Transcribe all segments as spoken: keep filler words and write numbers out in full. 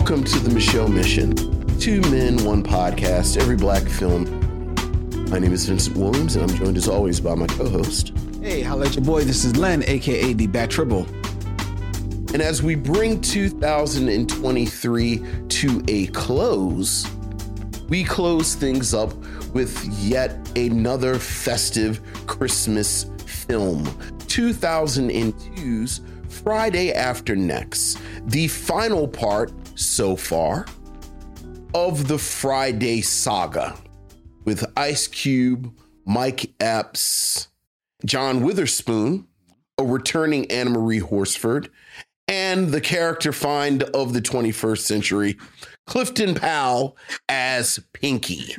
Welcome to the Michelle Mission. Two men, one podcast, every black film. My name is Vincent Williams, and I'm joined as always by my co-host. Hey, holla at your boy. This is Len, a k a the Bat Tribble. And as we bring two thousand twenty-three to a close, we close things up with yet another festive Christmas film. two thousand two's Friday After Next, the final part so far of the Friday saga, with Ice Cube, Mike Epps, John Witherspoon, a returning Anna Marie Horsford, and the character find of the twenty-first century, Clifton Powell as Pinky.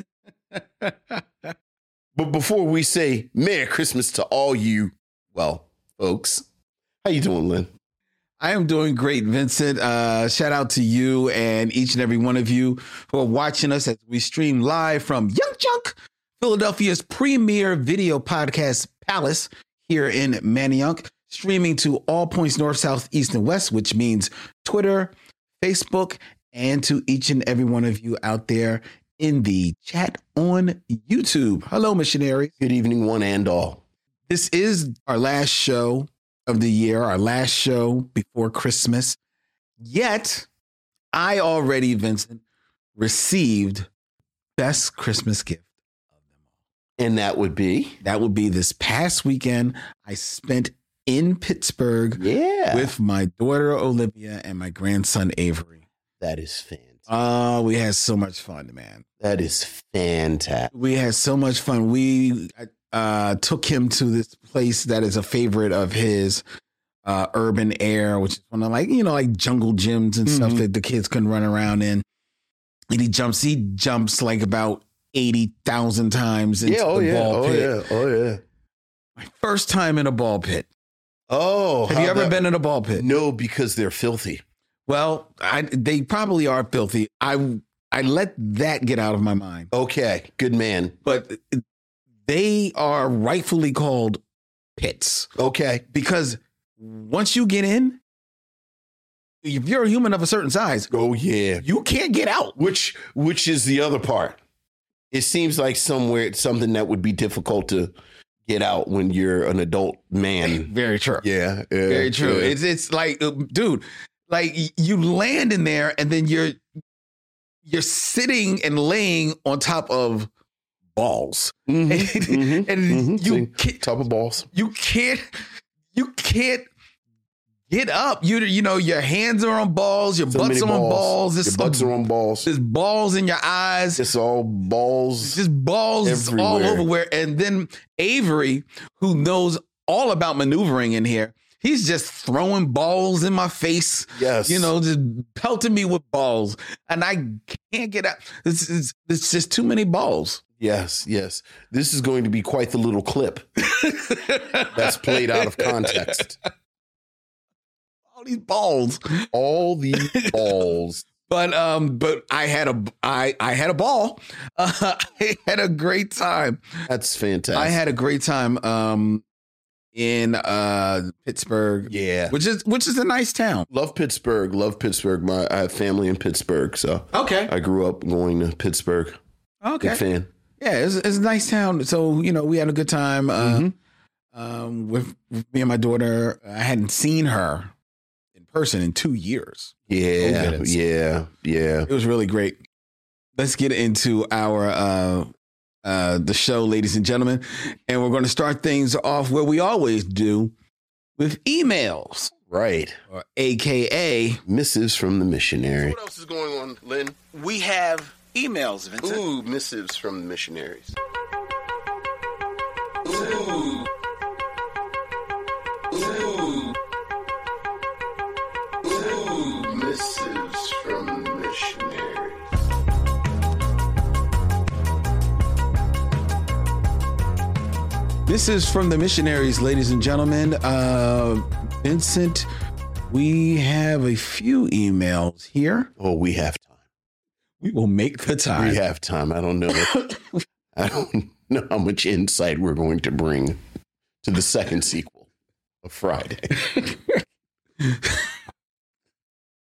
But before we say Merry Christmas to all you, well, folks, how you doing, Lynn? I am doing great, Vincent. Uh, shout out to you and each and every one of you who are watching us as we stream live from Young Junk, Philadelphia's premier video podcast palace here in Manayunk, streaming to all points north, south, east, and west, which means Twitter, Facebook, and to each and every one of you out there in the chat on YouTube. Hello, missionaries. Good evening, one and all. This is our last show of the year, our last show before Christmas. Yet, I already, Vincent, received best Christmas gift of them all. And that would be? That would be this past weekend I spent in Pittsburgh yeah. with my daughter, Olivia, and my grandson, Avery. That is fantastic. Oh, we had so much fun, man. That is fantastic. We had so much fun. We uh, took him to this place that is a favorite of his, uh, Urban Air, which is one of like, you know, like jungle gyms and mm-hmm. stuff that the kids can run around in. And he jumps, he jumps like about eighty thousand times into yeah, oh the yeah, ball oh pit. Yeah, oh yeah. My first time in a ball pit. Oh. Have you ever that, been in a ball pit? No, because they're filthy. Well, I, they probably are filthy. I I let that get out of my mind. Okay, good man. But they are rightfully called pits. Okay. Because once you get in, if you're a human of a certain size, oh yeah, you can't get out. Which which is the other part. It seems like somewhere something that would be difficult to get out when you're an adult man. Very true. Yeah, yeah very true. Yeah. It's it's like, dude, like you land in there and then you're you're sitting and laying on top of balls, mm-hmm, and, mm-hmm, and mm-hmm. you can't, top of balls. You can't you can't get up. You you know your hands are on balls, your so butts are balls. on balls. There's your butts some, are on balls. There's balls in your eyes. It's all balls. Just balls everywhere. all over where. And then Avery, who knows all about maneuvering in here, he's just throwing balls in my face. Yes. You know, just pelting me with balls. And I can't get out. It's, it's, it's just too many balls. Yes, yes. This is going to be quite the little clip that's played out of context. All these balls. All these balls. But um, but I had a I I had a ball. Uh, I had a great time. That's fantastic. I had a great time. Um. In uh Pittsburgh, yeah, which is which is a nice town. Love Pittsburgh, love Pittsburgh. My I have family in Pittsburgh, so okay. I grew up going to Pittsburgh. Okay, big fan. Yeah, it's, it's a nice town. So you know, we had a good time uh, mm-hmm. um, with, with me and my daughter. I hadn't seen her in person in two years. Yeah, yeah, yeah. It was really great. Let's get into our. Uh, Uh, the show, ladies and gentlemen, and we're going to start things off where we always do with emails, right? Or A K A missives from the missionary. So what else is going on, Lynn? We have emails, Vincent. Ooh, missives from the missionaries. Ooh. Ooh. Ooh, missives from the missionaries. This is from the missionaries, ladies and gentlemen. Uh, Vincent, we have a few emails here. Oh, we have time. We will make the time. We have time. I don't know. I don't know how much insight we're going to bring to the second sequel of Friday.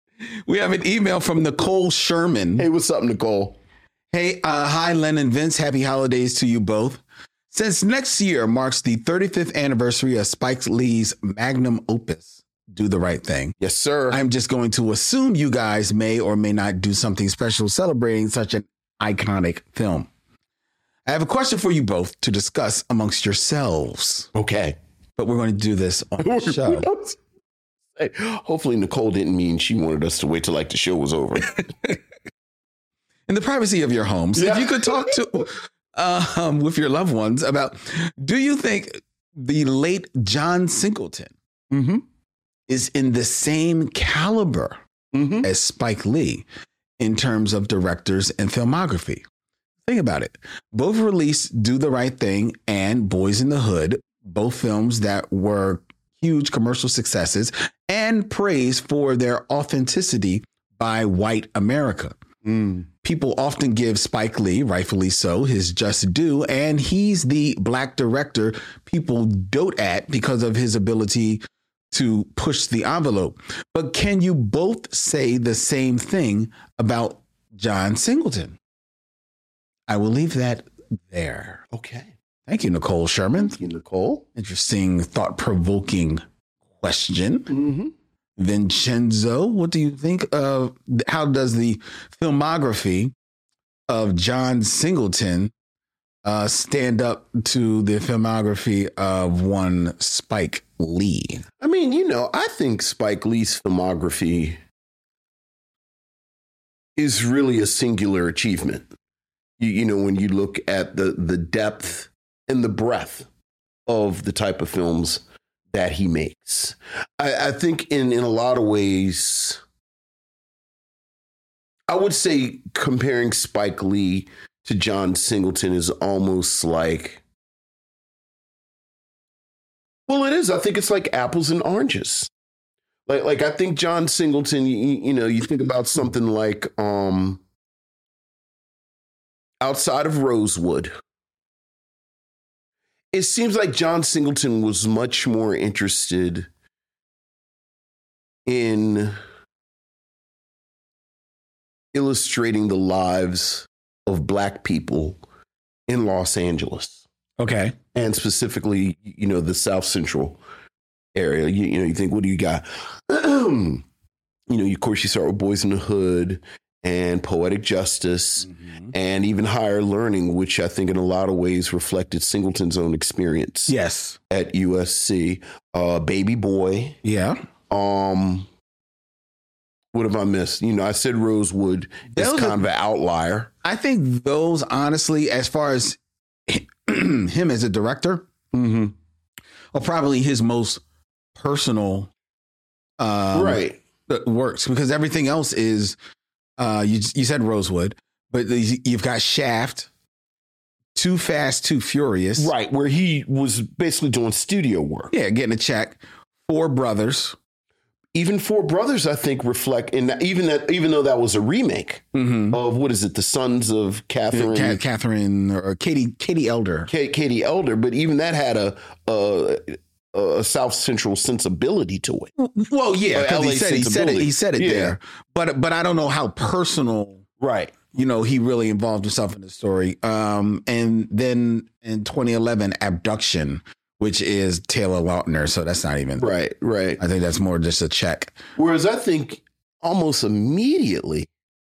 We have an email from Nicole Sherman. Hey, what's up, Nicole? Hey, uh, hi, Len and Vince. Happy holidays to you both. Since next year marks the thirty-fifth anniversary of Spike Lee's magnum opus, Do the Right Thing. Yes, sir. I'm just going to assume you guys may or may not do something special celebrating such an iconic film. I have a question for you both to discuss amongst yourselves. Okay. But we're going to do this on the show. Hey, hopefully Nicole didn't mean she wanted us to wait till like the show was over. In the privacy of your homes, yeah. If you could talk to um, with your loved ones about, do you think the late John Singleton mm-hmm. is in the same caliber mm-hmm. as Spike Lee in terms of directors and filmography? Think about it. Both released Do the Right Thing and Boys in the Hood, both films that were huge commercial successes and praised for their authenticity by white America. Mm. People often give Spike Lee, rightfully so, his just due, and he's the black director people dote at because of his ability to push the envelope. But can you both say the same thing about John Singleton? I will leave that there. Okay. Thank you, Nicole Sherman. Thank you, Nicole. Interesting, thought-provoking question. Mm-hmm. Vincenzo, what do you think of how does the filmography of John Singleton uh, stand up to the filmography of one Spike Lee? I mean, you know, I think Spike Lee's filmography is really a singular achievement. You, you know, when you look at the the depth and the breadth of the type of films that he makes. I, I think in, in a lot of ways, I would say comparing Spike Lee to John Singleton is almost like, well, it is. I think it's like apples and oranges. Like, like I think John Singleton, you, you know, you think about something like um, Outside of Rosewood. It seems like John Singleton was much more interested in illustrating the lives of Black people in Los Angeles. Okay. And specifically, you know, the South Central area. You, you know, you think, what do you got? you know, of course, you start with Boys in the Hood and Poetic Justice, mm-hmm. and even Higher Learning, which I think in a lot of ways reflected Singleton's own experience. Yes. At U S C. Uh, Baby Boy. Yeah. Um, what have I missed? You know, I said Rosewood is kind of an outlier. I think those, honestly, as far as him as a director, mm-hmm. are probably his most personal um, right. works, because everything else is, Uh, you you said Rosewood, but you've got Shaft, Too Fast, Too Furious. Right, where he was basically doing studio work. Yeah, getting a check. Four Brothers. Even Four Brothers, I think, reflect, in that, even that, even though that was a remake mm-hmm. of, what is it, The Sons of Catherine. Yeah, Catherine, or Katie Katie Elder. K- Katie Elder, but even that had a... a a South Central sensibility to it. Well, yeah, because he said he said it. He said it yeah. there, but but I don't know how personal, right? You know, he really involved himself in the story. Um, and then in twenty eleven, Abduction, which is Taylor Lautner, so that's not even right. Right. I think that's more just a check. Whereas I think almost immediately,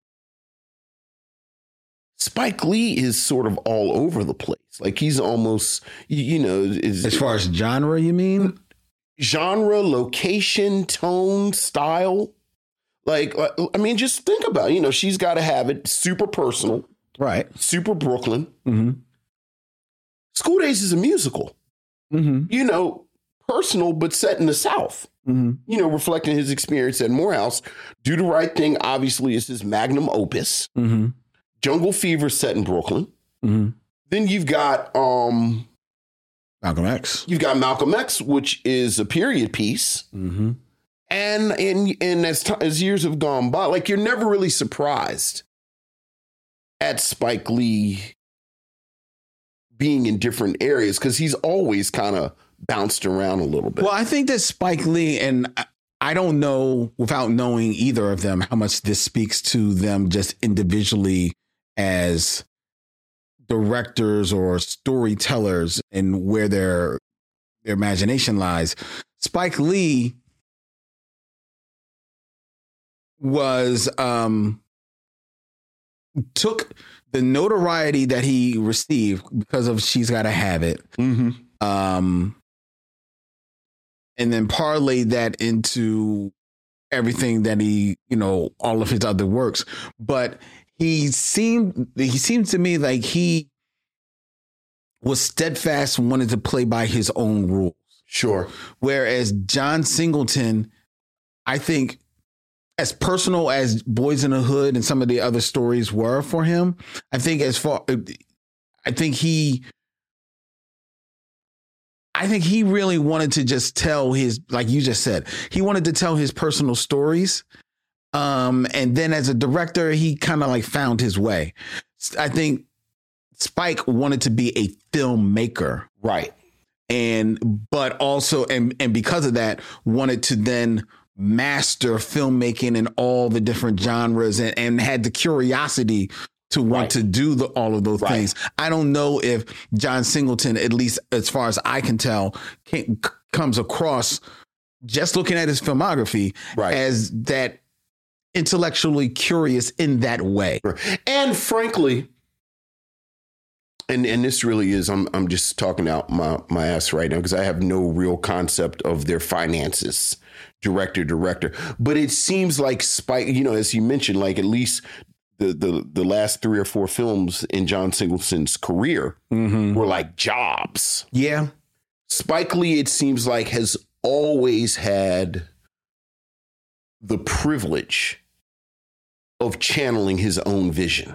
Spike Lee is sort of all over the place. Like he's almost, you know, is, as far as genre, you mean? Genre, location, tone, style. Like, I mean, just think about it. You know, she's got to have it super personal. Right. Super Brooklyn. Mm-hmm. School Days is a musical. Mm-hmm. You know, personal, but set in the South. Mm-hmm. You know, reflecting his experience at Morehouse. Do the Right Thing, obviously, is his magnum opus. Mm-hmm. Jungle Fever set in Brooklyn. Mm-hmm. Then you've got um, Malcolm X. You've got Malcolm X, which is a period piece. Mm-hmm. And and and as t- as years have gone by, like you're never really surprised at Spike Lee being in different areas because he's always kind of bounced around a little bit. Well, I think that Spike Lee, and I don't know, without knowing either of them, how much this speaks to them just individually as directors or storytellers and where their their imagination lies. Spike Lee was um, took the notoriety that he received because of She's Gotta Have It, Mm-hmm. um, and then parlayed that into everything that he, you know, all of his other works. But he seemed he seemed to me like he was steadfast and wanted to play by his own rules. Sure. Whereas John Singleton, I think, as personal as Boys in the Hood and some of the other stories were for him, I think as far, I think he, I think he really wanted to just tell his, like you just said, he wanted to tell his personal stories. Um, and then as a director, he kind of like found his way. I think Spike wanted to be a filmmaker. Right. And, but also, and, and because of that, wanted to then master filmmaking in all the different genres and, and had the curiosity to want Right. to do the, all of those Right. things. I don't know if John Singleton, at least as far as I can tell, can, comes across just looking at his filmography Right. as that intellectually curious in that way. And frankly, and and this really is, I'm I'm just talking out my, my ass right now because I have no real concept of their finances, director, director. But it seems like Spike, you know, as you mentioned, like at least the the, the last three or four films in John Singleton's career Mm-hmm. were like jobs. Yeah. Spike Lee, it seems like, has always had the privilege of channeling his own vision.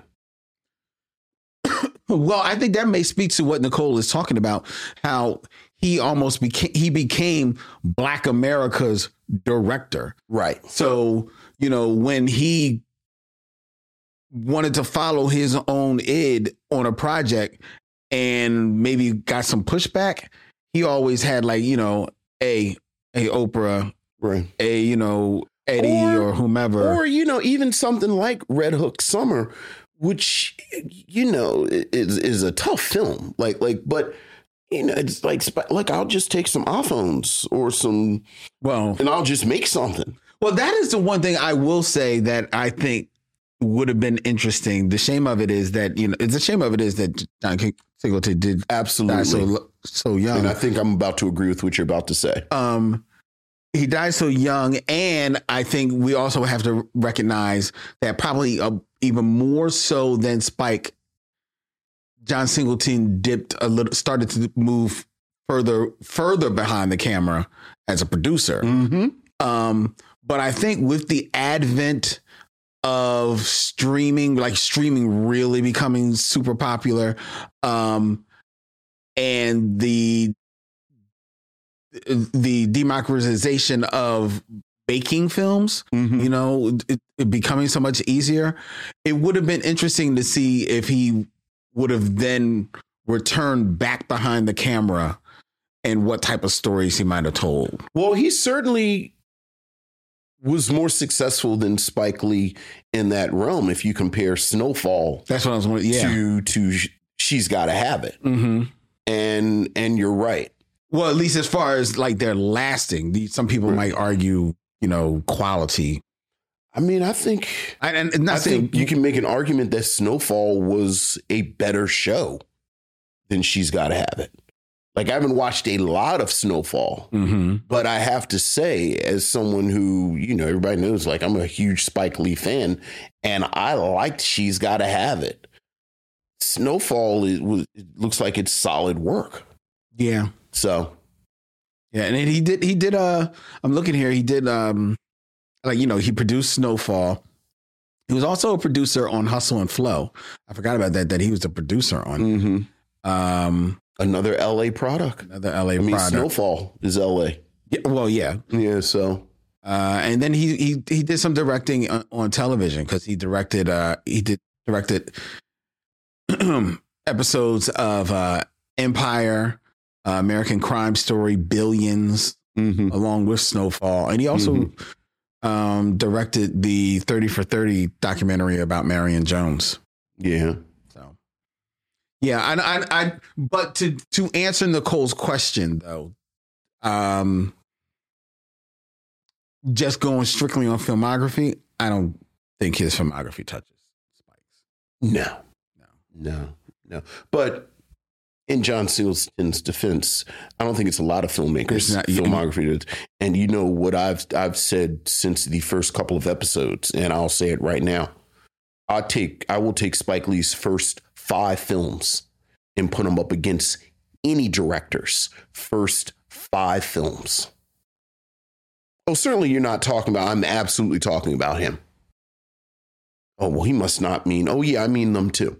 Well, I think that may speak to what Nicole is talking about, how he almost became, he became Black America's director. Right. So, you know, when he wanted to follow his own id on a project and maybe got some pushback, he always had like, you know, a, a Oprah, Right. a, you know, Eddie or, Or- whomever. Or, you know, even something like Red Hook Summer, which, you know, is is a tough film. Like, like, but, you know, it's like, like I'll just take some iPhones or some, well, and I'll just make something. Well, that is the one thing I will say that I think would have been interesting. The shame of it is that, you know, it's a shame of it is that John Singleton did Absolutely. die so so young. And I think I'm about to agree with what you're about to say. Um, he died so young, and I think we also have to recognize that probably uh, even more so than Spike, John Singleton dipped a little, started to move further further behind the camera as a producer. Mm-hmm. Um, but I think with the advent of streaming, like streaming really becoming super popular, um, and the the democratization of making films, Mm-hmm. you know, it, it becoming so much easier, it would have been interesting to see if he would have then returned back behind the camera and what type of stories he might have told. Well, he certainly was more successful than Spike Lee in that realm. If you compare Snowfall That's what I was wondering. Yeah. to to She's Gotta Have It, Mm-hmm. and and you're right. Well, at least as far as like they're lasting, The- some people might argue, you know, quality. I mean, I think I, and and not I saying think you can make an argument that Snowfall was a better show than She's Gotta Have It. Like, I haven't watched a lot of Snowfall, Mhm. but I have to say, as someone who, you know, everybody knows, like, I'm a huge Spike Lee fan, and I liked She's Gotta Have It. Snowfall is, was, it looks like it's solid work. Yeah. So, Yeah. And then he did, he did, uh, I'm looking here. He did, um, like, you know, he produced Snowfall. He was also a producer on Hustle and Flow. I forgot about that, that he was a producer on, mhm. um, Another L A product. another L A I mean, product. Snowfall is L A. Yeah, well, yeah. Yeah, so. Uh, and then he, he, he did some directing on, on television because he directed, uh, he did directed episodes of, uh, Empire, uh, American Crime Story, Billions, mm-hmm. along with Snowfall. And he also mm-hmm. um, directed the thirty for thirty documentary about Marion Jones. Yeah. So, yeah. I, I, I, but to, to answer Nicole's question, though, um, just going strictly on filmography, I don't think his filmography touches Spike's. No, no, no, no. But in John Singleton's defense, I don't think it's a lot of filmmakers' not, filmography. And you know what I've I've said since the first couple of episodes, and I'll say it right now. I take I will take Spike Lee's first five films and put them up against any director's first five films. Oh, certainly you're not talking about, I'm absolutely talking about him. Oh, well, he must not mean, oh, yeah, I mean them too.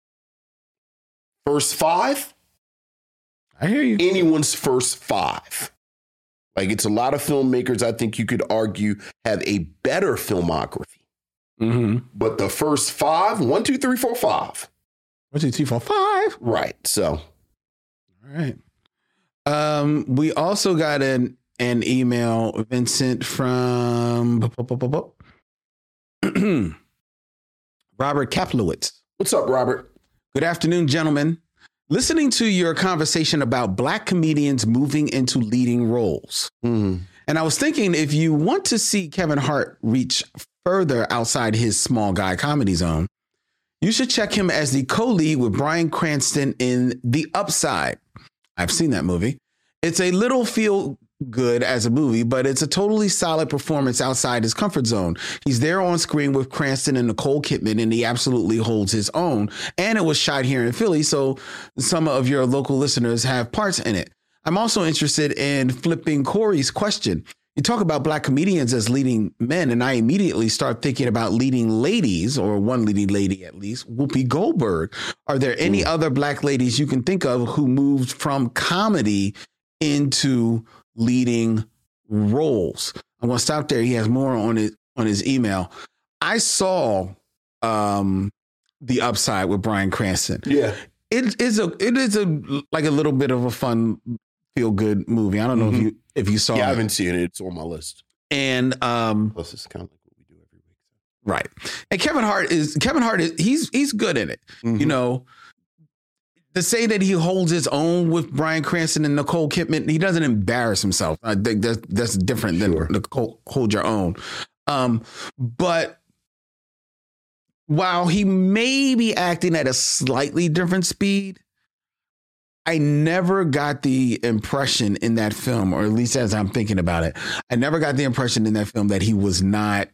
First five? I hear you. Anyone's first five. Like, it's a lot of filmmakers, I think you could argue, have a better filmography. Mm-hmm. But the first five, one, two, three, four, five. One, two, three, four, five. Right. So. All right. Um, we also got an an email, Vincent, from Robert Kaplowitz. What's up, Robert? Good afternoon, gentlemen. Listening to your conversation about Black comedians moving into leading roles. Mm-hmm. And I was thinking, if you want to see Kevin Hart reach further outside his small guy comedy zone, you should check him as the co-lead with Bryan Cranston in The Upside. I've seen that movie. It's a little feel good as a movie, but it's a totally solid performance outside his comfort zone. He's there on screen with Cranston and Nicole Kidman, and he absolutely holds his own. And it was shot here in Philly, so some of your local listeners have parts in it. I'm also interested in flipping Corey's question. You talk about Black comedians as leading men, and I immediately start thinking about leading ladies, or one leading lady at least, Whoopi Goldberg. Are there any mm. other Black ladies you can think of who moved from comedy into leading roles? I'm going to stop there. He has more on his on his email. I saw um, The Upside with Bryan Cranston. Yeah, it is a it is a like a little bit of a fun, feel good movie. I don't know mm-hmm. if you if you saw. Yeah, it. I haven't seen it. It's on my list. And um, plus, it's kind of like what we do every week. Right. And Kevin Hart is Kevin Hart is he's he's good in it. Mm-hmm. You know. To say that he holds his own with Bryan Cranston and Nicole Kidman, he doesn't embarrass himself. I think that's, that's different than sure. Nicole, hold your own. Um, but while he may be acting at a slightly different speed, I never got the impression in that film, or at least as I'm thinking about it, I never got the impression in that film that he was not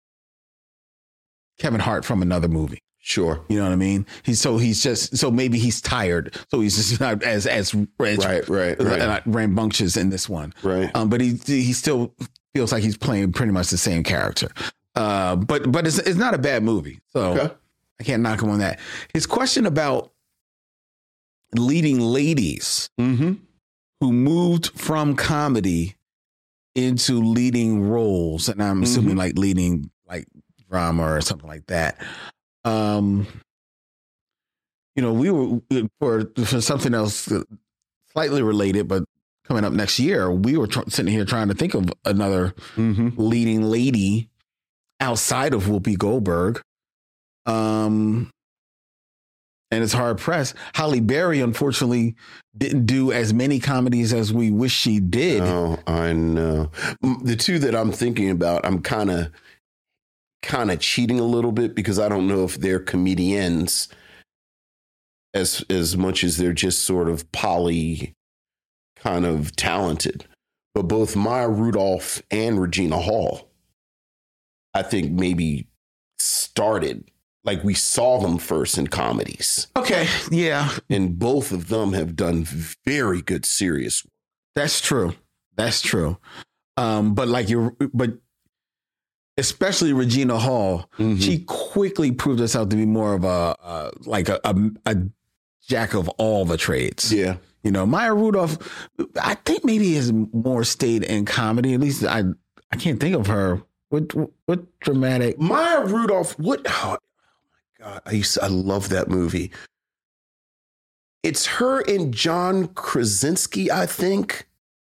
Kevin Hart from another movie. Sure. You know what I mean? He's so he's just so maybe he's tired. So he's just not as as, as right, right, right. rambunctious in this one. Right. Um, but he he still feels like he's playing pretty much the same character. Uh, but but it's it's not a bad movie. So okay. I can't knock him on that. His question about leading ladies mm-hmm. who moved from comedy into leading roles, and I'm assuming mm-hmm. like leading like drama or something like that. Um, you know, we were for, for something else slightly related, but coming up next year, we were tr- sitting here trying to think of another mm-hmm. leading lady outside of Whoopi Goldberg. Um, and it's hard pressed. Halle Berry, unfortunately, didn't do as many comedies as we wish she did. Oh, I know. The two that I'm thinking about, I'm kind of. kind of cheating a little bit because I don't know if they're comedians as as much as they're just sort of poly kind of talented. But both Maya Rudolph and Regina Hall, I think maybe started like we saw them first in comedies. Okay. Yeah. And both of them have done very good serious work. That's true. That's true. Um, but like you're but especially Regina Hall, mm-hmm. she quickly proved herself to be more of a uh, like a, a, a jack of all the trades. Yeah, you know, Maya Rudolph, I think maybe has more stayed in comedy. At least I I can't think of her. What what dramatic Maya Rudolph? What? Oh, my God, I used to, I love that movie. It's her and John Krasinski, I think.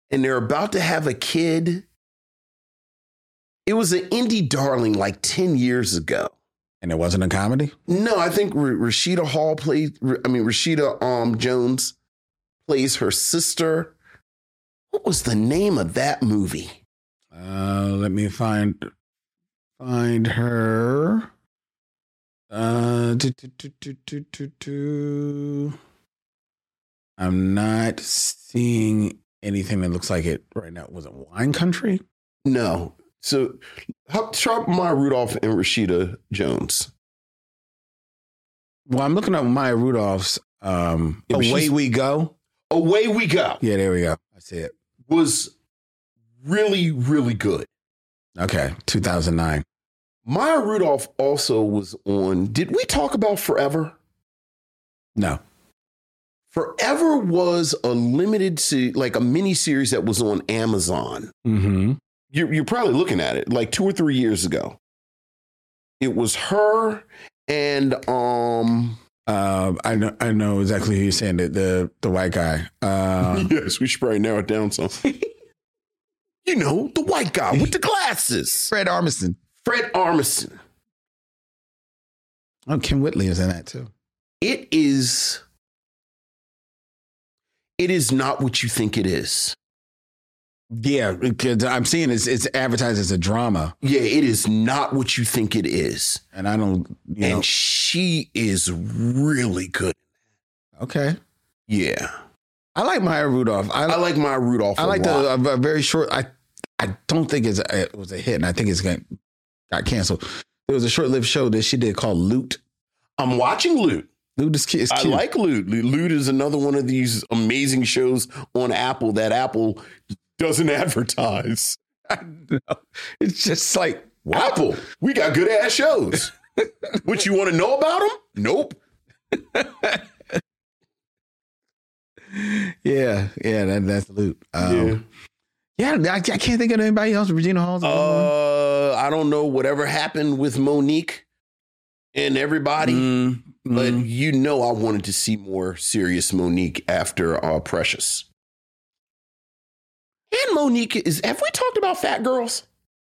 and they're about to have a kid. It was an indie darling like ten years ago. And it wasn't a comedy? No, I think R- Rashida Hall played, I mean, Rashida um, Jones plays her sister. What was the name of that movie? Uh, let me find find her. Uh, do, do, do, do, do, do, do. I'm not seeing anything that looks like it right now. Was it Wine Country? No. So, how, try Maya Rudolph and Rashida Jones. Well, I'm looking up Maya Rudolph's um, Yeah, but Away she's- We Go. Away We Go Yeah, there we go. I see it. was really, really good. Okay, two thousand nine. Maya Rudolph also was on. Did we talk about Forever? No. Forever was a limited, se- like a mini series that was on Amazon. Mm-hmm. You're, you're probably looking at it like two or three years ago. It was her and um. Uh, I know. I know exactly who you're saying. The the, the white guy. Uh, yes, we should probably narrow it down some. You know, the white guy with the glasses. Fred Armisen. Fred Armisen. Oh, Kim Whitley is in that too. It is. It is not what you think it is. Yeah, because I'm seeing it's it's advertised as a drama, Yeah, it is not what you think it is. and I don't. You And know. she is really good. Okay. Yeah. I like Maya Rudolph. I, I like Maya Rudolph. I a like the lot. a, a very short. I I don't think it's a, it was a hit, and I think it's got got canceled. There was a short lived show that she did called Loot. I'm watching Loot. Loot is cute. It's I cute. like Loot. Loot is another one of these amazing shows on Apple that Apple doesn't advertise. I know. It's just like what? Apple, we got good ass shows. What, you want to know about them? Nope. Yeah, yeah, that, that's Loot. Um, yeah, I, I can't think of anybody else. Regina Hall's. another one. Uh, I don't know whatever happened with Monique and everybody, Mm, but mm. you know I wanted to see more serious Monique after uh, Precious. And Monique is. Have we talked about Fat Girls?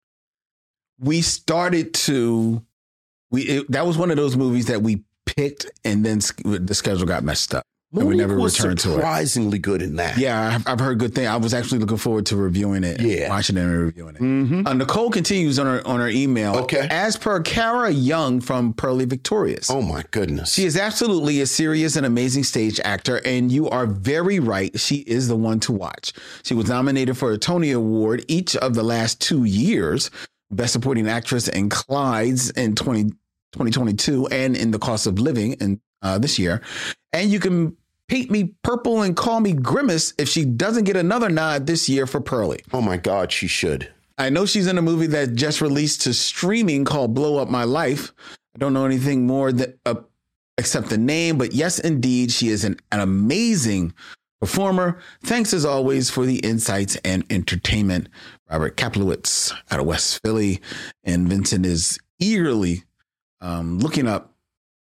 we started to we it, that was one of those movies that we picked, and then sch- the schedule got messed up. And we Monique never was returned to it. surprisingly good in that. Yeah, I've, I've heard good things. I was actually looking forward to reviewing it, Yeah. watching it and reviewing it. Mm-hmm. Uh, Nicole continues on her on her email. Okay. As per Kara Young from Pearly Victorious. Oh my goodness. She is absolutely a serious and amazing stage actor, and you are very right. She is the one to watch. She was nominated for a Tony Award each of the last two years, Best Supporting Actress in Clyde's in twenty twenty-two and in The Cost of Living in uh, this year. And you can paint me purple and call me Grimace if she doesn't get another nod this year for Pearly. Oh my God, she should. I know she's in a movie that just released to streaming called Blow Up My Life. I don't know anything more that uh, except the name, but yes, indeed, she is an, an amazing performer. Thanks as always for the insights and entertainment. Robert Kaplowitz out of West Philly, and Vincent is eagerly um, looking up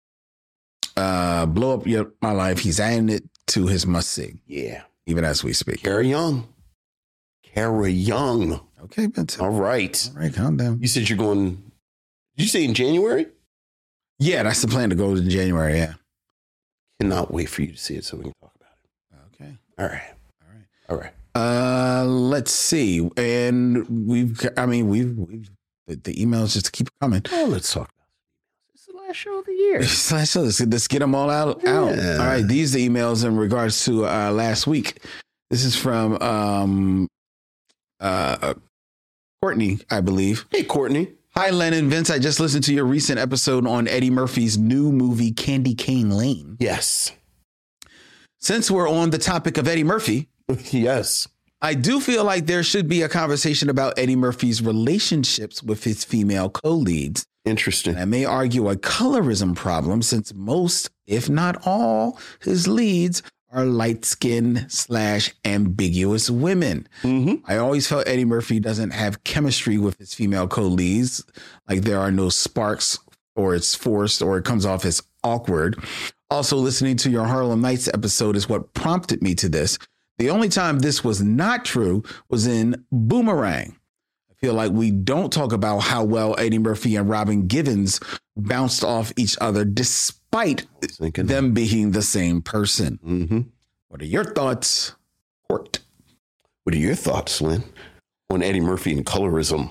uh, Blow Up Your, My Life. He's adding it to his must see, Yeah. even as we speak. Kara Young. Kara Young. Okay, Vincent. All right. All right, calm down. You said you're going, did you say in January? Yeah, that's the plan to go in January. Yeah. Cannot wait for you to see it so we can talk about it. Okay. All right. All right. All right. Uh, let's see. And we've, I mean, we've, we've, the, the emails just keep coming. Oh, let's talk about it. It's the last show of the year. So let's, let's get them all out. out. Yeah. All right. These are emails in regards to uh, last week. This is from um, uh, Courtney, I believe. Hey, Courtney. Hi, Lennon. Vince, I just listened to your recent episode on Eddie Murphy's new movie, Candy Cane Lane. Yes. Since we're on the topic of Eddie Murphy, Yes. I do feel like there should be a conversation about Eddie Murphy's relationships with his female co-leads. Interesting. I may argue a colorism problem since most, if not all, his leads are light-skinned slash ambiguous women. Mm-hmm. I always felt Eddie Murphy doesn't have chemistry with his female co-leads. Like there are no sparks, or it's forced, or it comes off as awkward. Also, listening to your Harlem Nights episode is what prompted me to this. The only time this was not true was in Boomerang. I feel like we don't talk about how well Eddie Murphy and Robin Givens bounced off each other despite them being the same person. Mm-hmm. What are your thoughts, Court? What are your thoughts, Lynn, on Eddie Murphy and colorism?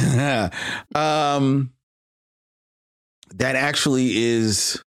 um, that actually is...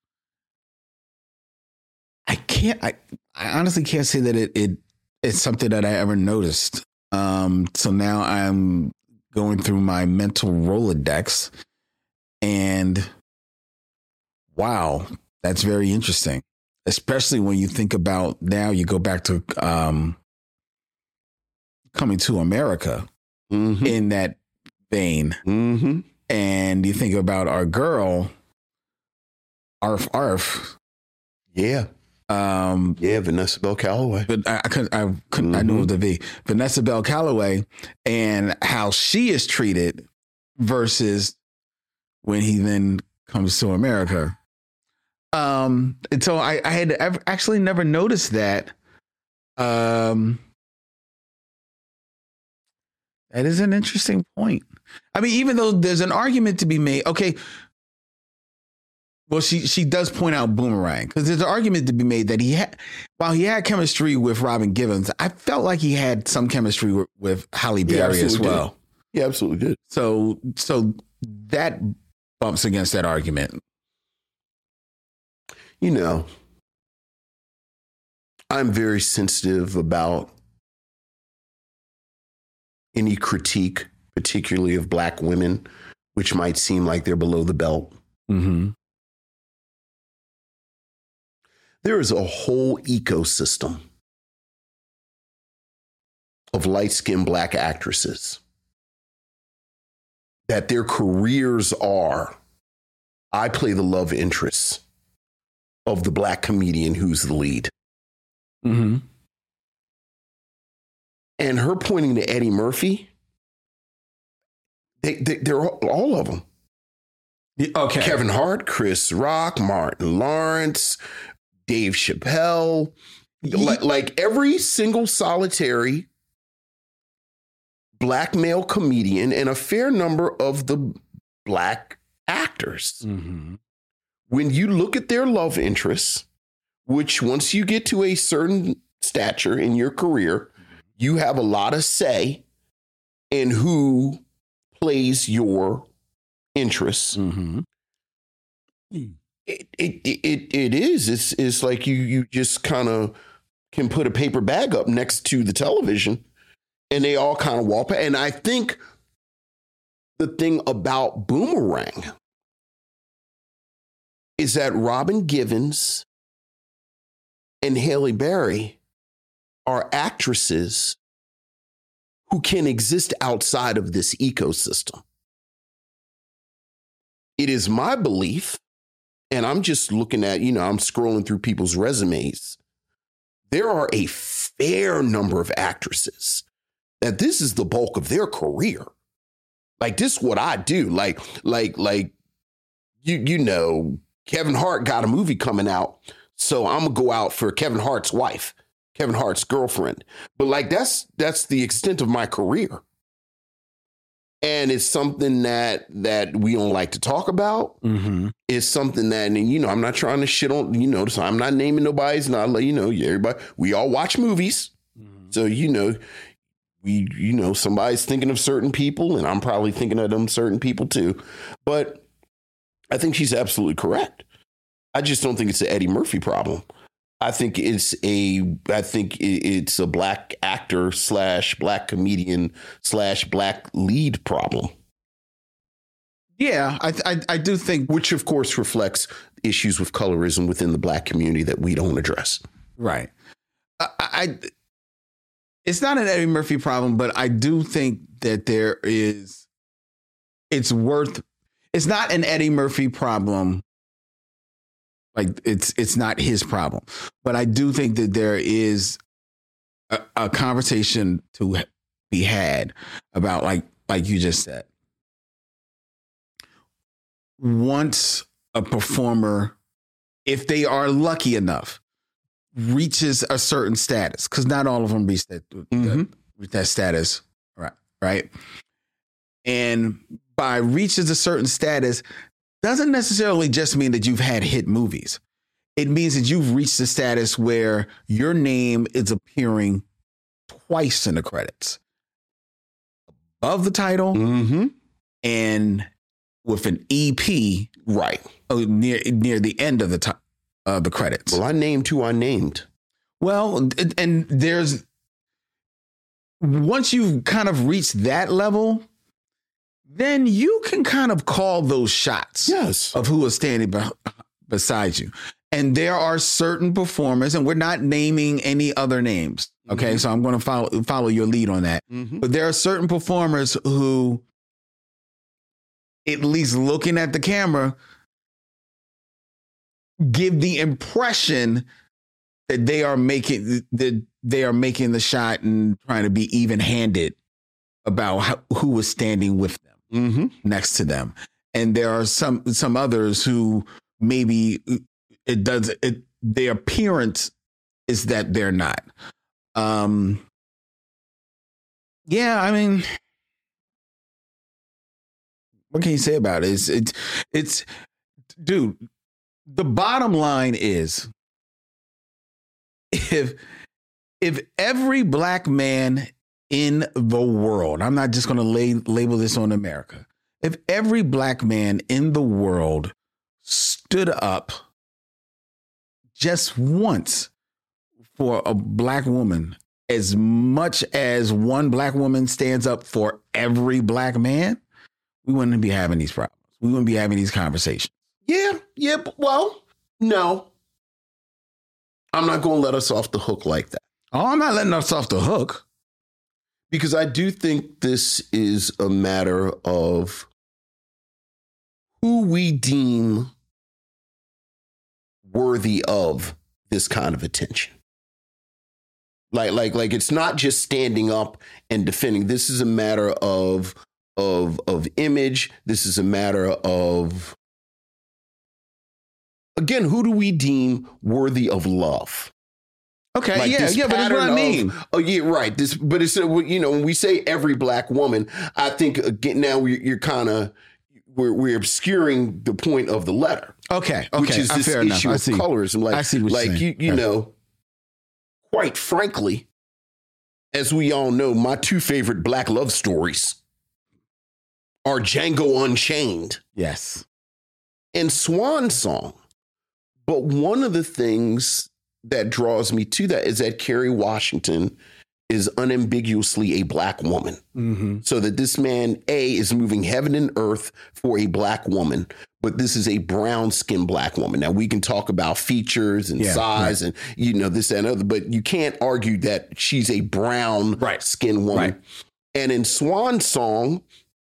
I can't... I, I honestly can't say that it, it it's something that I ever noticed. Um, so now I'm going through my mental Rolodex, and wow, that's very interesting. Especially when you think about now, you go back to um, Coming to America mm-hmm. in that vein, mm-hmm. and you think about our girl, Arf Arf, yeah. Um, yeah, Vanessa Bell Calloway. But I, I couldn't, I couldn't, mm-hmm. I knew it was the V. Vanessa Bell Calloway, and how she is treated versus when he then comes to America. Um, and so I, I had ever, actually never noticed that. Um, that is an interesting point. I mean, even though there's an argument to be made, okay. Well, she she does point out Boomerang, because there's an argument to be made that he had, while he had chemistry with Robin Givens, I felt like he had some chemistry with, with Halle Berry as well. Did. He absolutely did. So so that bumps against that argument. You know, I'm very sensitive about any critique, particularly of Black women, which might seem like they're below the belt. Mm-hmm. There is a whole ecosystem of light-skinned Black actresses that their careers are, I play the love interest of the Black comedian who's the lead. Mm-hmm. And her pointing to Eddie Murphy, they, they, they're all, all of them. Okay. Kevin Hart, Chris Rock, Martin Lawrence, Dave Chappelle, like, like every single solitary Black male comedian and a fair number of the Black actors. Mm-hmm. When you look at their love interests, which once you get to a certain stature in your career, you have a lot of say in who plays your interests. Mm-hmm. It, it it it is. It's it's like you you just kind of can put a paper bag up next to the television, and they all kind of walk. And I think the thing about Boomerang is that Robin Givens and Halle Berry are actresses who can exist outside of this ecosystem. It is my belief. And I'm just looking at, you know, I'm scrolling through people's resumes. There are a fair number of actresses that this is the bulk of their career. Like, this is what I do. Like, like, like, you, you know, Kevin Hart got a movie coming out. So I'm gonna go out for Kevin Hart's wife, Kevin Hart's girlfriend. But like, that's, that's the extent of my career. And it's something that that we don't like to talk about. Mm-hmm. It's something that, and you know, I'm not trying to shit on, you know, so I'm not naming nobody's, and I'll let you know, everybody, we all watch movies. Mm-hmm. So, you know, we, you know, somebody's thinking of certain people, and I'm probably thinking of them certain people too. But I think she's absolutely correct. I just don't think it's an Eddie Murphy problem. I think it's a, I think it's a Black actor slash Black comedian slash Black lead problem. Yeah, I, I I do think, which of course reflects issues with colorism within the Black community that we don't address. Right. I, I it's not an Eddie Murphy problem, but I do think that there is, it's worth, it's not an Eddie Murphy problem. Like, it's it's not his problem, but I do think that there is a, a conversation to be had about, like like you just said. Once a performer, if they are lucky enough, reaches a certain status, because not all of them reach that, Mm-hmm. that reach that status, right? Right. And by reaches a certain status doesn't necessarily just mean that you've had hit movies. It means that you've reached the status where your name is appearing twice in the credits, above the title Mm-hmm. and with an E P Right. oh, near near the end of the time uh, the credits. Well, I named who I named. Well, and, and there's once you've kind of reached that level, then you can kind of call those shots Yes. of who is standing be- beside you. And there are certain performers, and we're not naming any other names. Okay, Mm-hmm. so I'm going to follow follow your lead on that. Mm-hmm. But there are certain performers who, at least looking at the camera, give the impression that they are making that they are making the shot and trying to be even-handed about how, who was standing with them, Mm-hmm. next to them. And there are some some others who maybe it does it their appearance is that they're not. Um yeah, I mean, what can you say about it? It's it's, it's dude, the bottom line is if if every black man in the world, I'm not just going to lay, label this on America. If every black man in the world stood up just once for a black woman, as much as one black woman stands up for every black man, we wouldn't be having these problems. We wouldn't be having these conversations. Yeah. Yeah. But, well, no. I'm not going to let us off the hook like that. Oh, I'm not letting us off the hook. Because I do think this is a matter of who we deem worthy of this kind of attention. Like, like, like it's not just standing up and defending. This is a matter of, of, of image. This is a matter of, again, who do we deem worthy of love? Okay, Like yeah, this yeah, but that's what I pattern mean. of- oh, yeah, right. This, but it's uh, you know when we say every black woman, I think again now we, you're kind of we're we're obscuring the point of the letter, Okay, okay, which is uh, this fair issue enough. I of see. colorism. Like, I see what you're like saying. you you Right. know, quite frankly, as we all know, my two favorite black love stories are Django Unchained Yes. and Swan Song. But one of the things that draws me to that is that Kerry Washington is unambiguously a black woman. Mm-hmm. So that this man, A, is moving heaven and earth for a black woman, but this is a brown skinned black woman. Now we can talk about features and Yeah, size and, you know, this and other, but you can't argue that she's a brown Right. skinned woman. Right. And in Swan Song,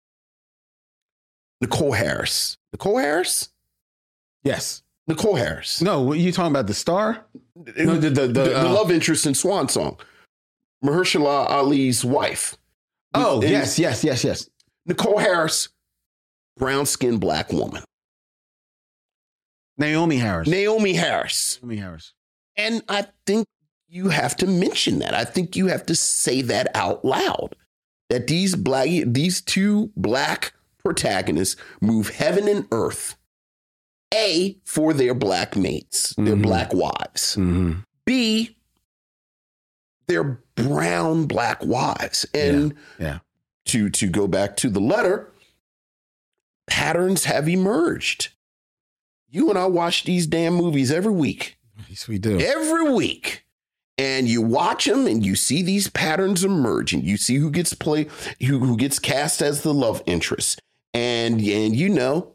Nicole Harris, Nicole Harris, Yes. Nicole Harris. No, what, you talking about the star? No, the the, the, the, the uh, love interest in Swan Song, Mahershala Ali's wife. Oh, And yes, yes, yes, yes. Nicole Harris, brown skinned black woman. Naomi Harris. Naomi Harris. Naomi Harris. And I think you have to mention that. I think you have to say that out loud. That these black, these two black protagonists move heaven and earth. A, for their black mates, their Mhm. black wives. Mm-hmm. B, their brown black wives. And Yeah. to to go back to the letter, patterns have emerged. You and I watch these damn movies every week. Yes, we do. Every week. And you watch them and you see these patterns emerge and you see who gets played, who, who gets cast as the love interest. And, and you know,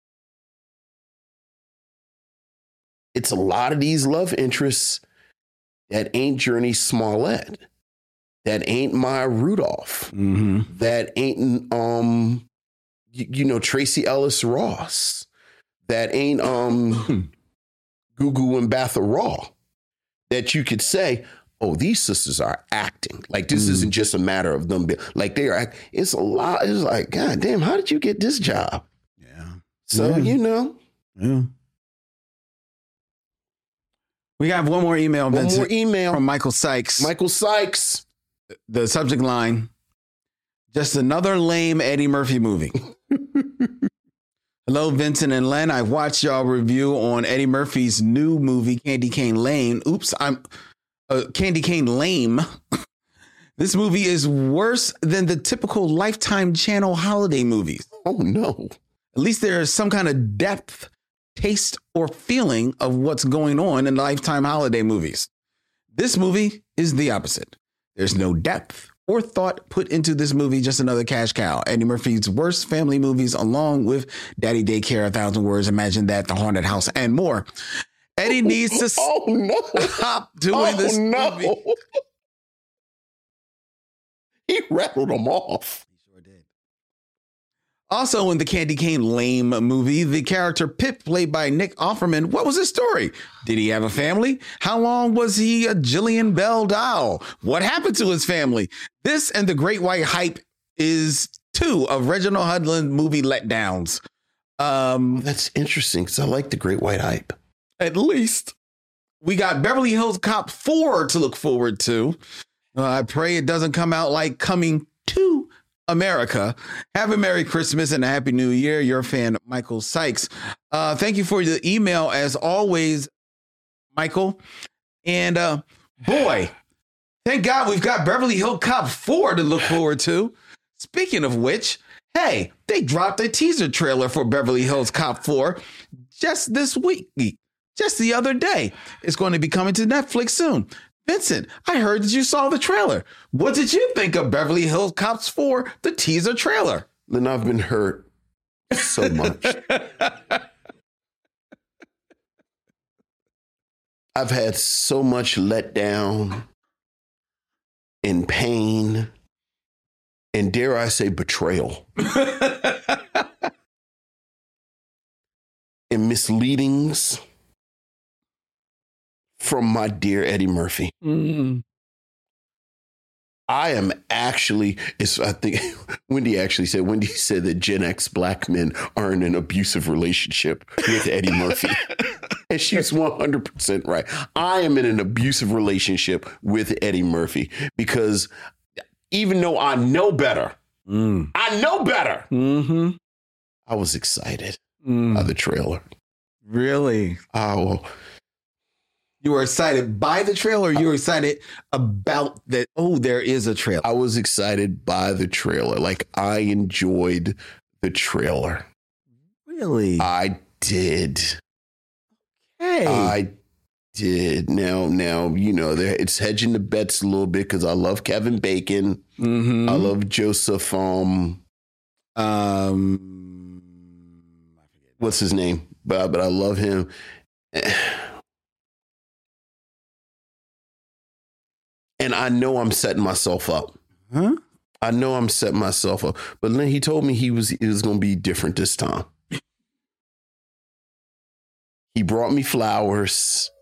it's a lot of these love interests that ain't Journey Smollett, that ain't Maya Rudolph, Mm-hmm. that ain't um you, you know Tracy Ellis Ross, that ain't um Gugu and Batha Raw, that you could say, oh, these sisters are acting. Like this Mm. isn't just a matter of them being like they are act- it's a lot. It's like, God damn, how did you get this job? Yeah. So Yeah. you know, Yeah. We got one more email. One Vincent, more email from Michael Sykes. Michael Sykes. The subject line: just another lame Eddie Murphy movie. Hello, Vincent and Len. I watched y'all review on Eddie Murphy's new movie, Candy Cane Lane. Oops, I'm uh, Candy Cane Lame. This movie is worse than the typical Lifetime Channel holiday movies. Oh, no. At least there is some kind of depth, taste, or feeling of what's going on in Lifetime holiday movies. This movie is the opposite. There's no depth or thought put into this movie, just another cash cow. Eddie Murphy's worst family movies, along with Daddy Daycare, A Thousand Words, Imagine That, The Haunted House, and more. Eddie needs to oh, no. stop doing oh, this no. movie. He rattled them off. He sure did. Also in the Candy Cane Lame movie, the character Pip, played by Nick Offerman, what was his story? Did he have a family? How long was he a Jillian Bell doll? What happened to his family? This and The Great White Hype is two of Reginald Hudlin movie letdowns. Um, That's interesting because I like The Great White Hype. At least we got Beverly Hills Cop four to look forward to. Uh, I pray it doesn't come out like Coming to America. Have a Merry Christmas and a Happy New Year. Your fan, Michael Sykes. Uh, thank you for the email, as always, Michael. And uh, boy, thank God we've got Beverly Hills Cop four to look forward to. Speaking of which, hey, they dropped a teaser trailer for Beverly Hills Cop four just this week, just the other day. It's going to be coming to Netflix soon. Vincent, I heard that you saw the trailer. What did you think of Beverly Hills Cops four, the teaser trailer? Then I've been hurt so much. I've had so much letdown and pain and, dare I say, betrayal and misleadings from my dear Eddie Murphy. Mm. I am actually, it's, I think Wendy actually said, Wendy said that Gen X black men are in an abusive relationship with Eddie Murphy. And she's one hundred percent right. I am in an abusive relationship with Eddie Murphy because even though I know better, mm. I know better. Mm-hmm. I was excited mm. by the trailer. Really? Oh, you were excited by the trailer, or you were excited about that? Oh, there is a trailer. I was excited by the trailer. Like, I enjoyed the trailer. Really? I did. Hey. I did. Now, now, you know, it's hedging the bets a little bit because I love Kevin Bacon. Mm-hmm. I love Joseph. Um, um, I forget. What's his name? But, but I love him. And I know I'm setting myself up. Huh? I know I'm setting myself up. But then he told me he was it was going to be different this time. He brought me flowers.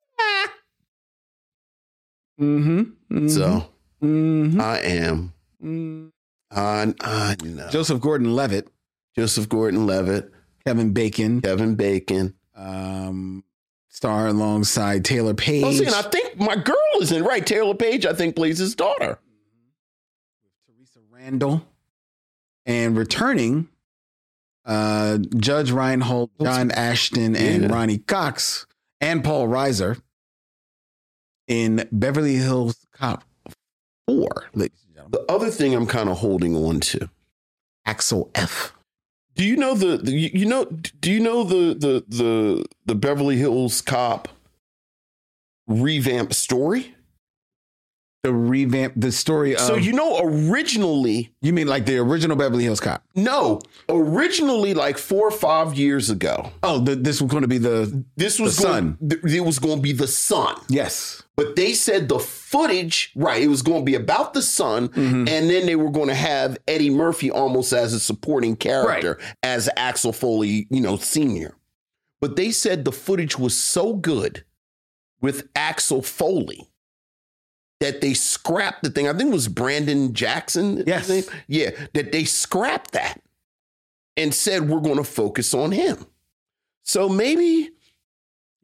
Mm-hmm. mm-hmm. So mm-hmm. I am. Mm. I, I know. Joseph Gordon-Levitt. Joseph Gordon-Levitt. Kevin Bacon. Kevin Bacon. Um, star alongside Taylor Page. I was saying, I think my girl is in, right? Taylor Page, I think, plays his daughter. With Teresa Randall. And returning, uh, Judge Reinhold, John Ashton, and yeah. Ronnie Cox, and Paul Reiser in Beverly Hills Cop four, ladies and gentlemen. The other thing I'm kind of holding on to, Axel F. Do you know the, the you know do you know the the the the Beverly Hills Cop revamp story? The revamp the story of, so you know originally you mean like the original Beverly Hills Cop? No, originally like four or five years ago. Oh, the, this was going to be the this was the going, son. It was going to be the son. Yes, but they said the footage, right? It was going to be about the son, mm-hmm. and then they were going to have Eddie Murphy almost as a supporting character, right, as Axel Foley, you know, Senior. But they said the footage was so good with Axel Foley that they scrapped the thing. I think it was Brandon Jackson. Yes. His name? Yeah. That they scrapped that and said, we're going to focus on him. So maybe,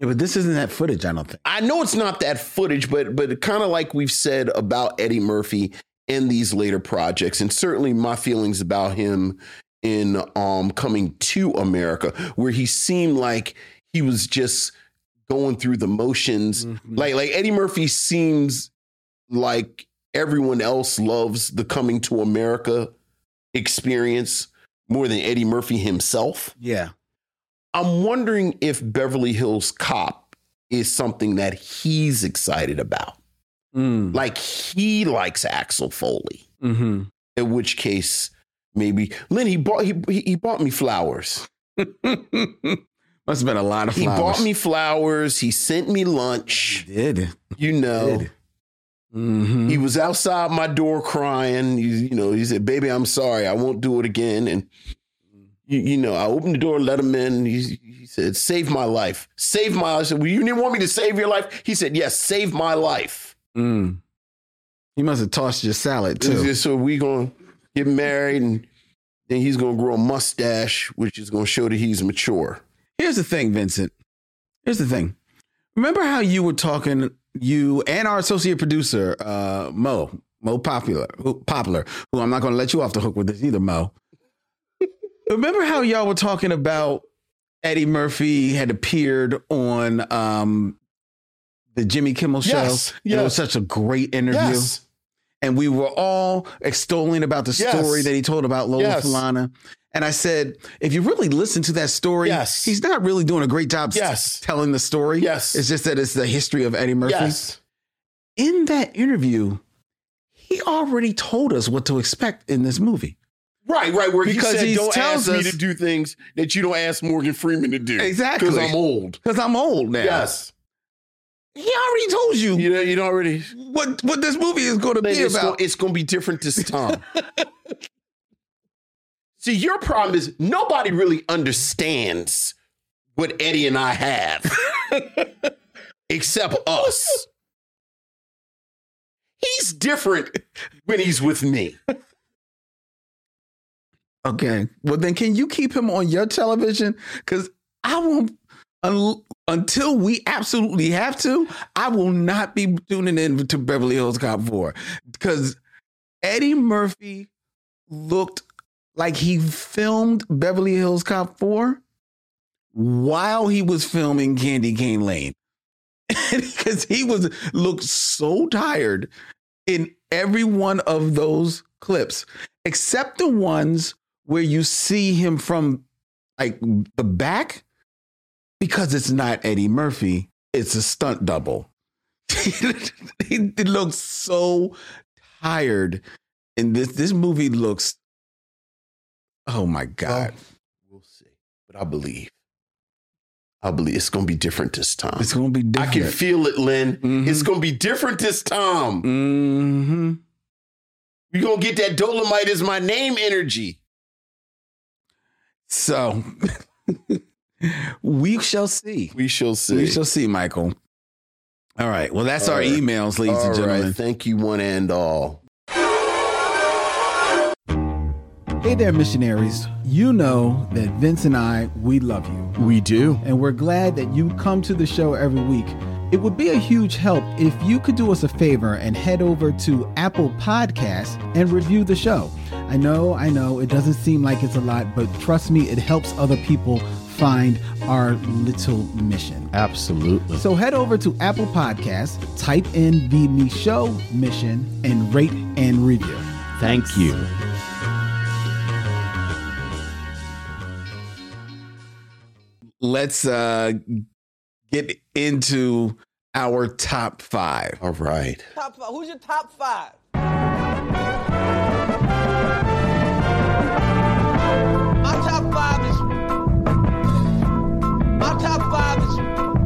Yeah, but this isn't that footage, I don't think. I know it's not that footage, but but kind of like we've said about Eddie Murphy in these later projects, and certainly my feelings about him in um, Coming to America, where he seemed like he was just going through the motions. Mm-hmm. Like like Eddie Murphy seems like everyone else loves the Coming to America experience more than Eddie Murphy himself. Yeah. I'm wondering if Beverly Hills Cop is something that he's excited about. Mm. Like he likes Axel Foley. Mm-hmm. In which case, maybe Lynn, he bought he he bought me flowers. Must have been a lot of flowers. He bought me flowers. He sent me lunch. He did. You know. Did. Mm-hmm. He was outside my door crying. You, you know, he said, "Baby, I'm sorry. I won't do it again." And You, you know, I opened the door, let him in. He, he said, "Save my life. Save my life." I said, "Well, you didn't want me to save your life?" He said, "Yes, save my life." Mm. He must have tossed your salad, too. So we going to get married, and then he's going to grow a mustache, which is going to show that he's mature. Here's the thing, Vincent. Here's the thing. Remember how you were talking, you and our associate producer, uh, Mo, Mo Popular, who, Popular, who I'm not going to let you off the hook with this either, Mo. Remember how y'all were talking about Eddie Murphy had appeared on um, the Jimmy Kimmel show? Yes, yes. It was such a great interview. Yes. And we were all extolling about the story yes. that he told about Lola yes. Falana. And I said, if you really listen to that story, yes. he's not really doing a great job yes. telling the story. Yes. It's just that it's the history of Eddie Murphy. Yes. In that interview, he already told us what to expect in this movie. Right, right. Where because he said, "Don't ask us, me to do things that you don't ask Morgan Freeman to do." Exactly. Because I'm old. Because I'm old now. Yes. He already told you. You know, you know already what what this movie is going to be it's about. Gonna, it's going to be different this time. See, your problem is nobody really understands what Eddie and I have, except us. He's different when he's with me. Okay. Well, then can you keep him on your television? Because I won't, un, until we absolutely have to, I will not be tuning in to Beverly Hills Cop four. Because Eddie Murphy looked like he filmed Beverly Hills Cop four while he was filming Candy Cane Lane. Because he was looked so tired in every one of those clips, except the ones where you see him from like the back, because it's not Eddie Murphy, it's a stunt double. He looks so tired. And this this movie looks, oh my God. Well, we'll see. But I believe. I believe it's going to be different this time. It's going to be different. I can feel it, Lynn. Mm-hmm. It's going to be different this time. Mm-hmm. You're going to get that Dolomite is my name energy. So we shall see. We shall see. We shall see, Michael. All right. Well, that's all our right. emails, ladies all and gentlemen. Right. Thank you, one and all. Hey there, missionaries. You know that Vince and I, we love you. We do. And we're glad that you come to the show every week. It would be a huge help if you could do us a favor and head over to Apple Podcasts and review the show. I know, I know, it doesn't seem like it's a lot, but trust me, it helps other people find our little mission. Absolutely. So head over to Apple Podcasts, type in the Michaud Mission, and rate and review. Thank you. Let's uh, get into our top five. All right. Top five. Who's your top five? My top five is. My top five is.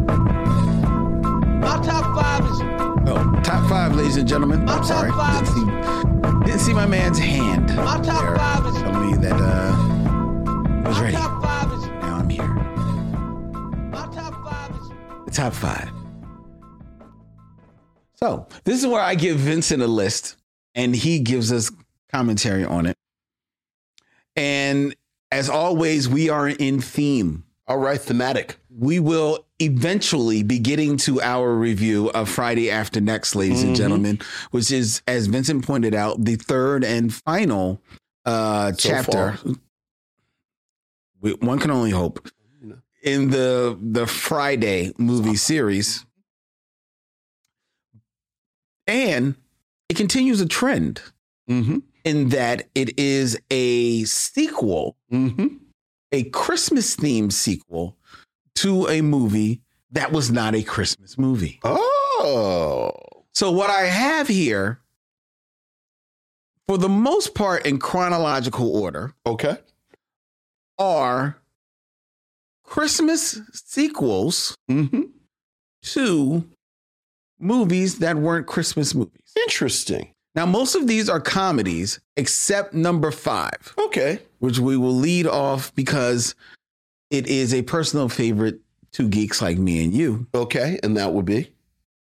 My top five is. Oh, top five, ladies and gentlemen. My I'm top sorry. Five didn't, see, didn't see my man's hand. My top there. five is. Tell me that uh, I was my ready. Top five is. Now I'm here. My top five is. The top five. So this is where I give Vincent a list and he gives us commentary on it. And as always, we are in theme. All right, thematic. We will eventually be getting to our review of Friday After Next, ladies mm-hmm. and gentlemen, which is, as Vincent pointed out, the third and final uh, so chapter. We, one can only hope in the the Friday movie series. And it continues a trend mm-hmm. in that it is a sequel, mm-hmm. a Christmas themed sequel to a movie that was not a Christmas movie. Oh. So what I have here, for the most part in chronological order, okay, are Christmas sequels mm-hmm. to movies that weren't Christmas movies. Interesting. Now, most of these are comedies, except number five. Okay. Which we will lead off because it is a personal favorite to geeks like me and you. Okay. And that would be?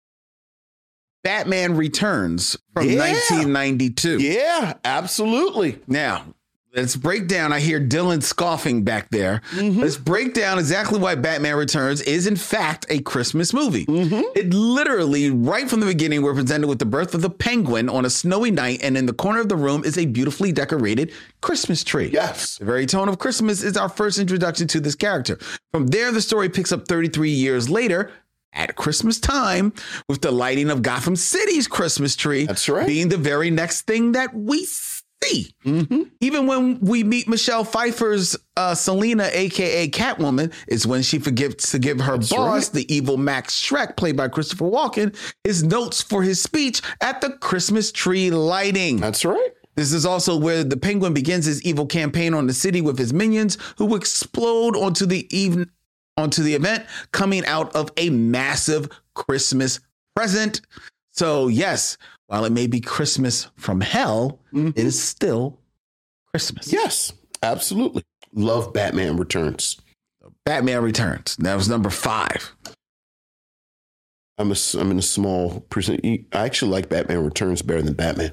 Batman Returns from yeah. nineteen ninety-two. Yeah, absolutely. Now, let's break down. I hear Dylan scoffing back there. Mm-hmm. Let's break down exactly why Batman Returns is, in fact, a Christmas movie. Mm-hmm. It literally, right from the beginning, we're presented with the birth of the Penguin on a snowy night, and in the corner of the room is a beautifully decorated Christmas tree. Yes. The very tone of Christmas is our first introduction to this character. From there, the story picks up thirty-three years later, at Christmas time, with the lighting of Gotham City's Christmas tree. That's right. Being the very next thing that we see. Mm-hmm. Even when we meet Michelle Pfeiffer's uh, Selena, a k a. Catwoman, is when she forgets to give her That's boss, right. the evil Max Schreck, played by Christopher Walken, his notes for his speech at the Christmas tree lighting. That's right. This is also where the Penguin begins his evil campaign on the city with his minions, who explode onto the even onto the event, coming out of a massive Christmas present. So yes, while it may be Christmas from hell, mm-hmm. it is still Christmas. Yes, absolutely. Love Batman Returns. Batman Returns. That was number five. I'm a, I'm in a small percent. I actually like Batman Returns better than Batman.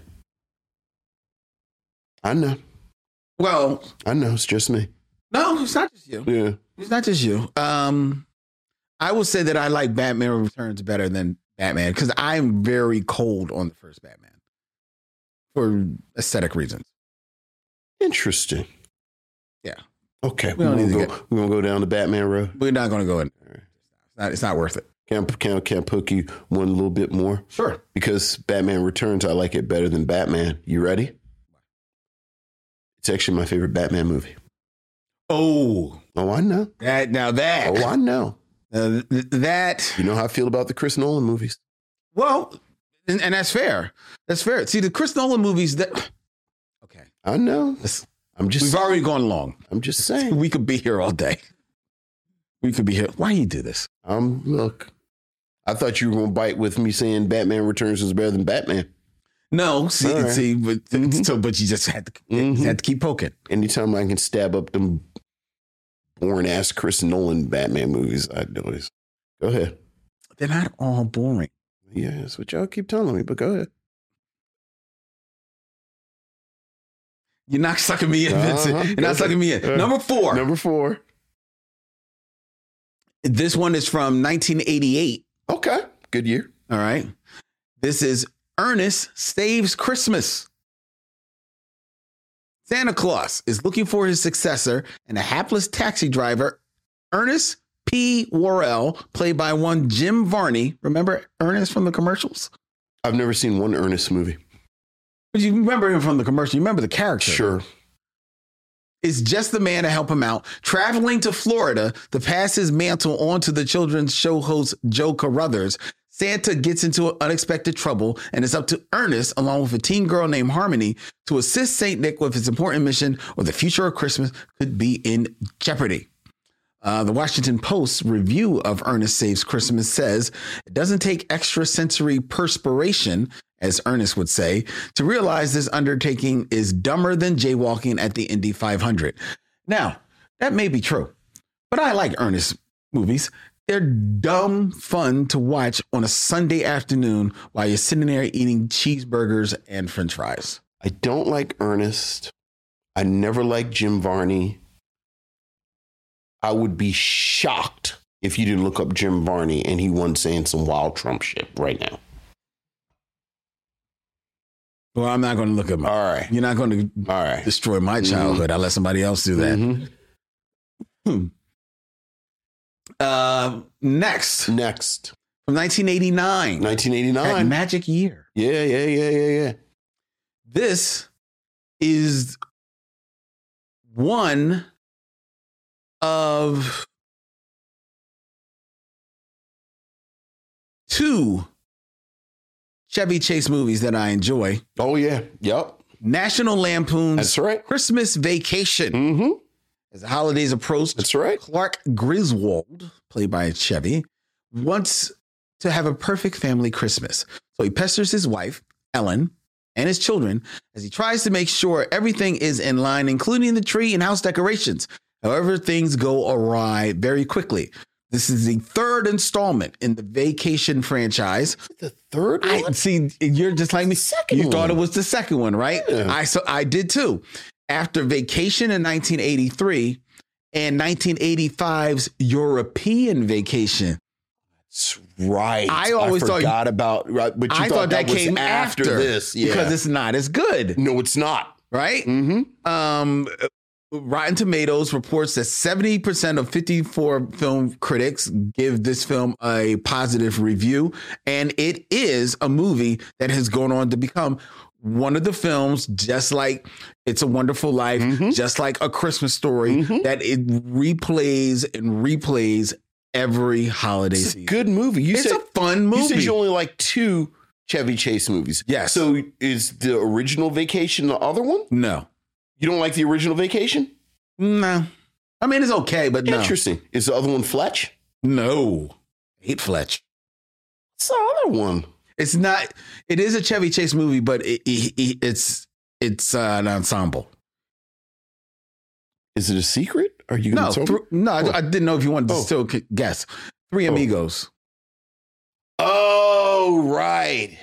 I know. Well, I know. It's just me. No, it's not just you. Yeah. It's not just you. Um, I will say that I like Batman Returns better than Batman because I'm very cold on the first Batman for aesthetic reasons. Interesting. Yeah. Okay. We We're don't going need to go, get- we're gonna go down the Batman road. We're not going to go in. It's not, it's not worth it. Can I, can, I, can I poke you one little bit more? Sure. Because Batman Returns, I like it better than Batman. You ready? It's actually my favorite Batman movie. Oh, Oh, I know. that now that Oh, I know. uh, th- that You know how I feel about the Chris Nolan movies. well, and, and that's fair. That's fair. See, the Chris Nolan movies that okay. I know. Let's, I'm just. we've already gone long. I'm just saying. We could be here all day. We could be here. Why you do this? Um, look, I thought you were gonna bite with me saying Batman Returns is better than Batman. No, see, All right. see, but Mhm. so, but you just had to Mhm. you had to keep poking. Anytime I can stab up them boring ass Chris Nolan Batman movies, I do it. Go ahead. They're not all boring. Yeah, that's what y'all keep telling me. But go ahead. You're not sucking me in, Uh-huh. Vincent. You're not sucking me in. Uh, Number four. Number four. This one is from nineteen eighty-eight. Okay, good year. All right. This is Ernest Saves Christmas. Santa Claus is looking for his successor, and a hapless taxi driver, Ernest P. Worrell, played by one Jim Varney. Remember Ernest from the commercials? I've never seen one Ernest movie. But you remember him from the commercial. You remember the character. Sure. Is just the man to help him out, traveling to Florida to pass his mantle on to the children's show host Joe Carruthers. Santa gets into unexpected trouble, and it's up to Ernest, along with a teen girl named Harmony, to assist Saint Nick with his important mission, or the future of Christmas could be in jeopardy. Uh, the Washington Post's review of Ernest Saves Christmas says it doesn't take extrasensory perspiration, as Ernest would say, to realize this undertaking is dumber than jaywalking at the Indy five hundred. Now, that may be true, but I like Ernest movies. They're dumb fun to watch on a Sunday afternoon while you're sitting there eating cheeseburgers and French fries. I don't like Ernest. I never liked Jim Varney. I would be shocked if you didn't look up Jim Varney and he wasn't saying some wild Trump shit right now. Well, I'm not going to look at my. All right. You're not going to All right. destroy my childhood. Mm-hmm. I'll let somebody else do that. Mm-hmm. Hmm. Uh, next. Next. From nineteen eighty-nine. nineteen eighty-nine. That magic year. Yeah, yeah, yeah, yeah, yeah. This is one of two Chevy Chase movies that I enjoy. Oh, yeah. Yep. National Lampoon's That's right. Christmas Vacation. Mm-hmm. As the holidays approach, That's right. Clark Griswold, played by Chevy, wants to have a perfect family Christmas. So he pesters his wife, Ellen, and his children as he tries to make sure everything is in line, including the tree and house decorations. However, things go awry very quickly. This is the third installment in the Vacation franchise. The third one? I see. You're just like me. Second you one. thought it was the second one, right? Yeah. I so I did too. After Vacation in nineteen eighty-three and nineteen eighty-five's European Vacation. That's right. I always I thought forgot about. Right, but you I thought, thought that, that was came after, after this, yeah. because it's not as good, No, it's not. right? Mm-hmm. Um, Rotten Tomatoes reports that seventy percent of fifty-four film critics give this film a positive review, and it is a movie that has gone on to become one of the films, just like It's a Wonderful Life, Mm-hmm. just like A Christmas Story, Mhm. that it replays and replays every holiday It's a season. good movie. You It's said a fun movie. You said you only like two Chevy Chase movies. Yes. So is the original Vacation the other one? No. You don't like the original Vacation? No. I mean, it's okay, but no. Interesting. Is the other one Fletch? No. I hate Fletch. What's the other one? It's not, it is a Chevy Chase movie, but it, it, it, it's it's uh, an ensemble. Is it a secret? Are you No, going to th- no, Oh. I, I didn't know if you wanted to Oh. still c- guess. Three Oh. Amigos. Oh, right.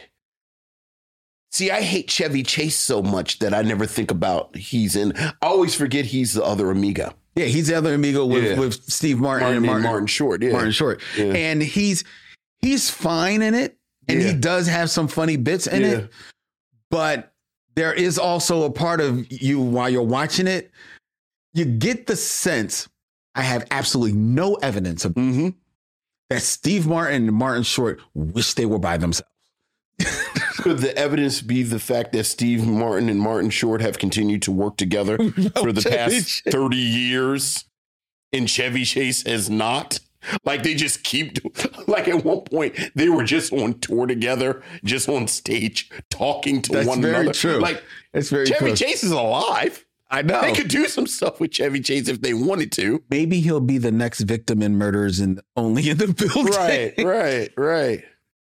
See, I hate Chevy Chase so much that I never think about he's in. I always forget he's the other Amiga. Yeah, he's the other Amigo with, Yeah. with Steve Martin, Martin, and Martin, Martin, Martin Short. Yeah. Martin Short. Yeah. And he's he's fine in it. And Yeah. he does have some funny bits in Yeah. it. But there is also a part of you while you're watching it, you get the sense, I have absolutely no evidence of Mm-hmm. that Steve Martin and Martin Short wish they were by themselves. Could the evidence be the fact that Steve Martin and Martin Short have continued to work together for the Chevy past Chase. thirty years and Chevy Chase has not? Like they just keep do- like at one point they were just on tour together, just on stage talking to That's one very another. true. Like It's very Chevy true. Chase is alive. I know. They could do some stuff with Chevy Chase if they wanted to. Maybe he'll be the next victim in Murders in Only in the Building. Right, right, right.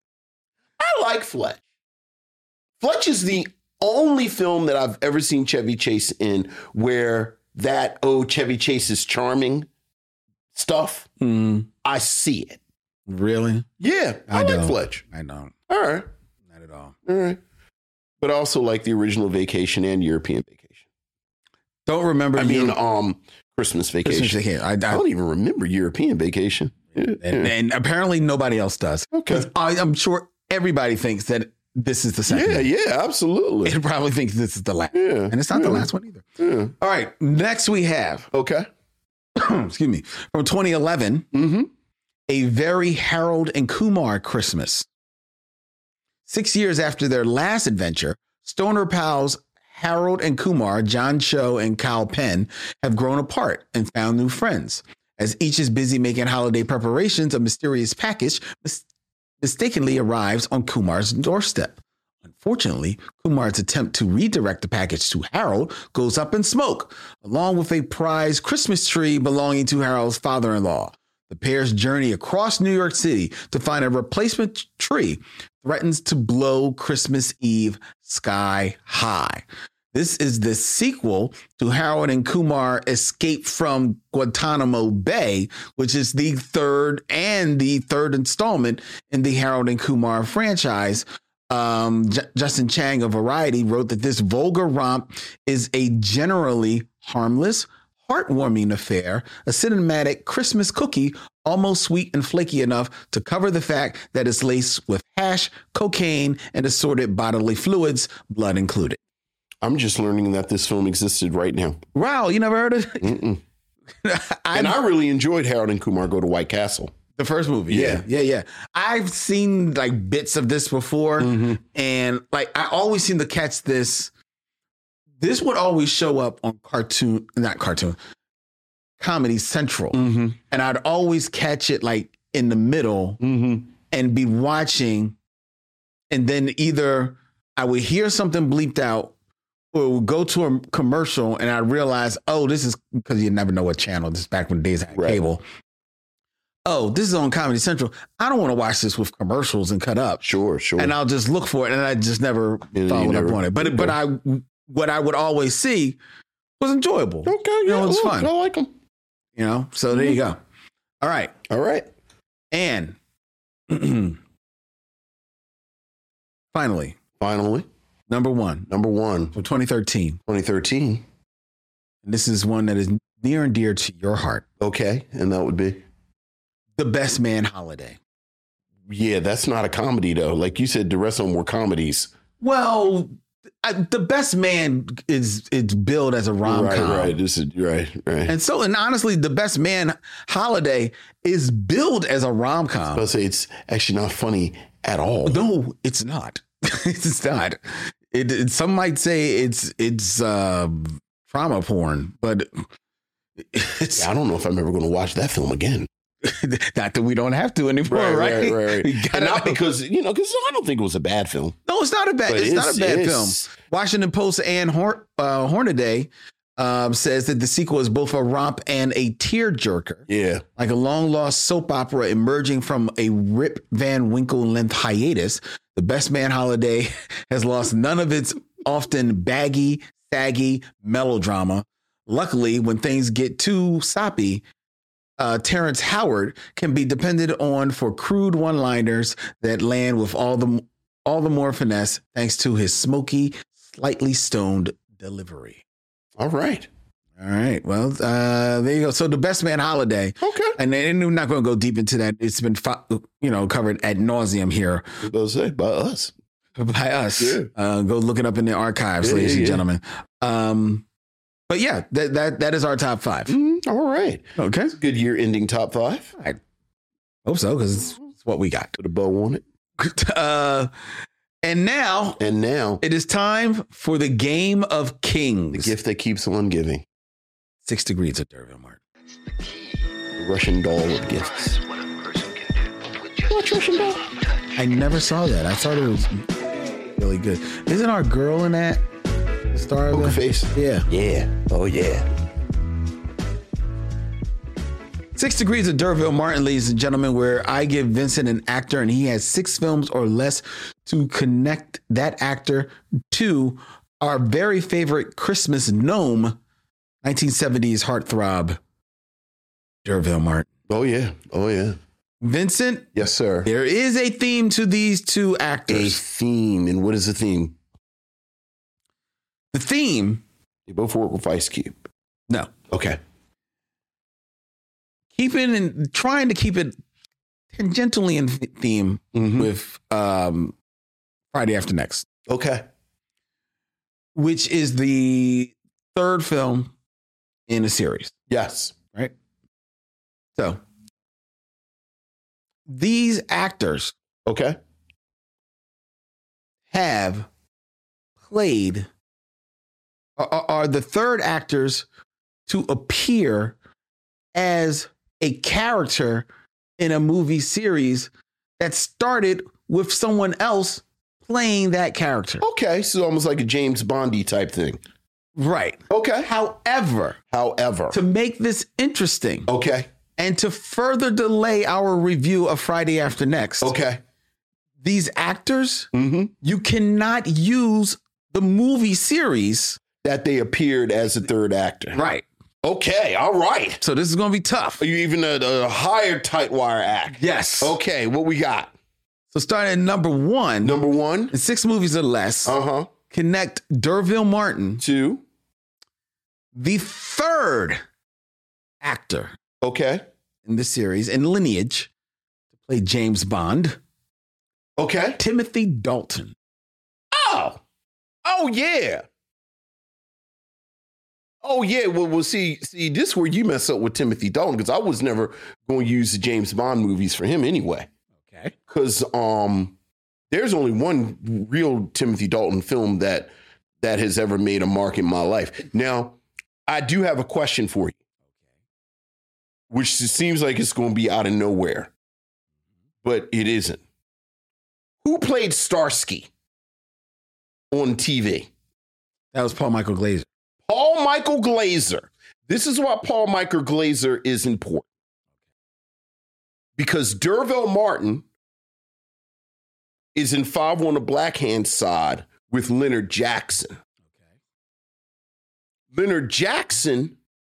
I like Fletch. Fletch is the only film that I've ever seen Chevy Chase in where that, oh, Chevy Chase is charming stuff, Mm, I see it. really? Yeah, I, I like don't. Fletch. I don't. All right, Not at all. all right. But I also like the original Vacation and European Vacation. Don't remember. I mean, your- um, Christmas Vacation. Christmas Vacation. I, I I, don't even remember European Vacation. Yeah, and, yeah. and apparently nobody else does. Okay. 'Cause I, I'm sure everybody thinks that this is the second. Yeah, one. yeah, absolutely. It probably thinks this is the last. Yeah, And it's not the yeah, last one either. Yeah. All right. Next we have, Okay. excuse me, from twenty eleven, Mm-hmm. A Very Harold and Kumar Christmas. Six years after their last adventure, Stoner pals Harold and Kumar, John Cho and Kyle Penn, have grown apart and found new friends. As each is busy making holiday preparations, a mysterious package mis- mistakenly arrives on Kumar's doorstep. Unfortunately, Kumar's attempt to redirect the package to Harold goes up in smoke, along with a prized Christmas tree belonging to Harold's father-in-law. The pair's journey across New York City to find a replacement tree threatens to blow Christmas Eve sky high. This is the sequel to Harold and Kumar Escape from Guantanamo Bay, which is the third and the third installment in the Harold and Kumar franchise. Um, J- Justin Chang of Variety wrote that this vulgar romp is a generally harmless, heartwarming affair, a cinematic Christmas cookie, almost sweet and flaky enough to cover the fact that it's laced with hash, cocaine, and assorted bodily fluids, blood included. I'm just learning that this film existed right now. Wow, you never heard of it? Mm-mm. And I really enjoyed Harold and Kumar Go to White Castle. The first movie. Yeah. yeah, yeah, yeah. I've seen like bits of this before, Mm-hmm. and like I always seem to catch this. This would always show up on cartoon, not cartoon, Comedy Central. Mm-hmm. And I'd always catch it like in the middle Mm-hmm. and be watching. And then either I would hear something bleeped out or it would go to a commercial and I realize, oh, this is because you never know what channel. This is back when the days I had Right. cable. Oh, this is on Comedy Central. I don't want to watch this with commercials and cut up. Sure, sure. And I'll just look for it. And I just never you followed never- up on it. But, but I, what I would always see was enjoyable. Okay, yeah, You know, it's look, fun. I like them. You know, so there you go. All right. All right. And finally, Finally, number one number one, for twenty thirteen. twenty thirteen. And this is one that is near and dear to your heart. Okay, and that would be? The Best Man Holiday. Yeah, that's not a comedy, though. Like you said, the rest of them were comedies. Well, I, The Best Man is it's billed as a rom-com. Right, right. This is right, right. And so, and honestly, The Best Man Holiday is billed as a rom-com. I'll say it's actually not funny at all. No, it's not. It's not. It, it. Some might say it's it's uh, trauma porn, but it's Yeah, I don't know if I'm ever going to watch that film again. not that we don't have to anymore, right? right, right. We And gotta- not because, you know, because I don't think it was a bad film. no, it's not a bad. But It's, not it's- a bad it's- film. Washington Post Ann Horn, uh, Hornaday um, says that the sequel is both a romp and a tearjerker. Yeah. Like a long lost soap opera emerging from a Rip Van Winkle length hiatus, The Best Man Holiday has lost none of its often baggy, saggy melodrama. Luckily, when things get too soppy, uh, Terrence Howard can be depended on for crude one-liners that land with all the all the more finesse thanks to his smoky, slightly stoned delivery. All right. All right. Well, uh, there you go. So The Best Man Holiday. Okay. And then we're not going to go deep into that. It's been, fo- you know, covered ad nauseum here I was about to say, by us. by us. Yeah. Uh, go look it up in the archives, Yeah, ladies yeah, and yeah. gentlemen. Um, but yeah, that that that is our top five. Mm, all right. Okay. Good year ending top five. I hope so, because it's, it's what we got. Put a bow on it. Uh, and now And now, it is time for the Game of the Kings. gift that keeps on giving. Six Degrees of Derville Martin. The Russian doll of gifts. Watch Russian doll. I never saw that. I thought it was really good. Isn't our girl in that the star of Poker the face. Yeah. Yeah. Oh, yeah. Six Degrees of Derville Martin, ladies and gentlemen, where I give Vincent an actor and he has six films or less to connect that actor to our very favorite Christmas gnome, nineteen seventies heartthrob, Derville Martin. Oh, yeah. Oh, yeah. Vincent, Yes, sir. there is a theme to these two A actors. theme. And what is the theme? The theme, They both work with Ice Cube. no, Okay. keeping and trying to keep it tangentially in theme Mhm. with um, Friday After Next, Okay. which is the third film in a series, Yes. right? So these actors Okay. have played, are, are the third actors to appear as a character in a movie series that started with someone else playing that character. Okay. So almost like a James Bondy type thing. Right. Okay. However, However. to make this interesting Okay. and to further delay our review of Friday After Next, Okay. these actors, Mm-hmm. you cannot use the movie series. That they appeared as a third actor. Right. Okay. All right. So this is going to be tough. Are you even a, a higher tight wire act? Yes. Okay. What we got? So starting at number one, Number one. in six movies or less, Uh huh. connect Derville Martin, Two. the third actor Okay. in this series in Lineage to play James Bond, Okay. Timothy Dalton. Oh. Oh, yeah. Oh, yeah. Well, well, see, see, this is where you mess up with Timothy Dalton, because I was never going to use the James Bond movies for him anyway. Okay. Because um, there's only one real Timothy Dalton film that that has ever made a mark in my life. Now, I do have a question for you, which seems like it's going to be out of nowhere, but it isn't. Who played Starsky on T V? That was Paul Michael Glaser. Paul Michael Glaser. This is why Paul Michael Glaser is important. Because D'Urville Martin is in Five on the Black Hand Side with Leonard Jackson. Okay. Leonard Jackson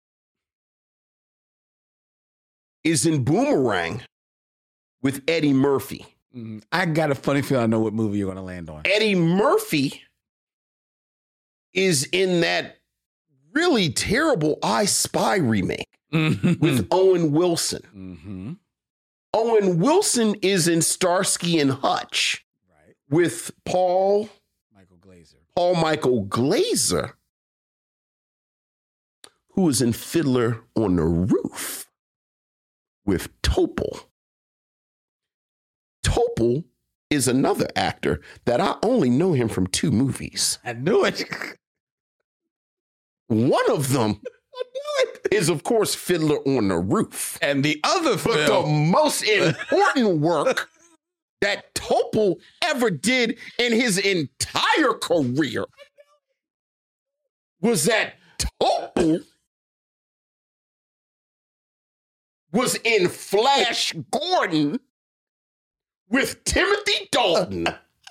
is in Boomerang with Eddie Murphy. Mm, I got a funny feeling I know what movie you're going to land on. Eddie Murphy is in that really terrible I Spy remake with Owen Wilson. Mm-hmm. Owen Wilson is in Starsky and Hutch Right. with Paul Michael Glaser. Paul Michael Glaser, who is in Fiddler on the Roof with Topol. Topol is another actor that I only know him from two movies. I knew it. One of them is, of course, Fiddler on the Roof. And the other But the film. most important work that Topol ever did in his entire career was that Topol was in Flash Gordon with Timothy Dalton.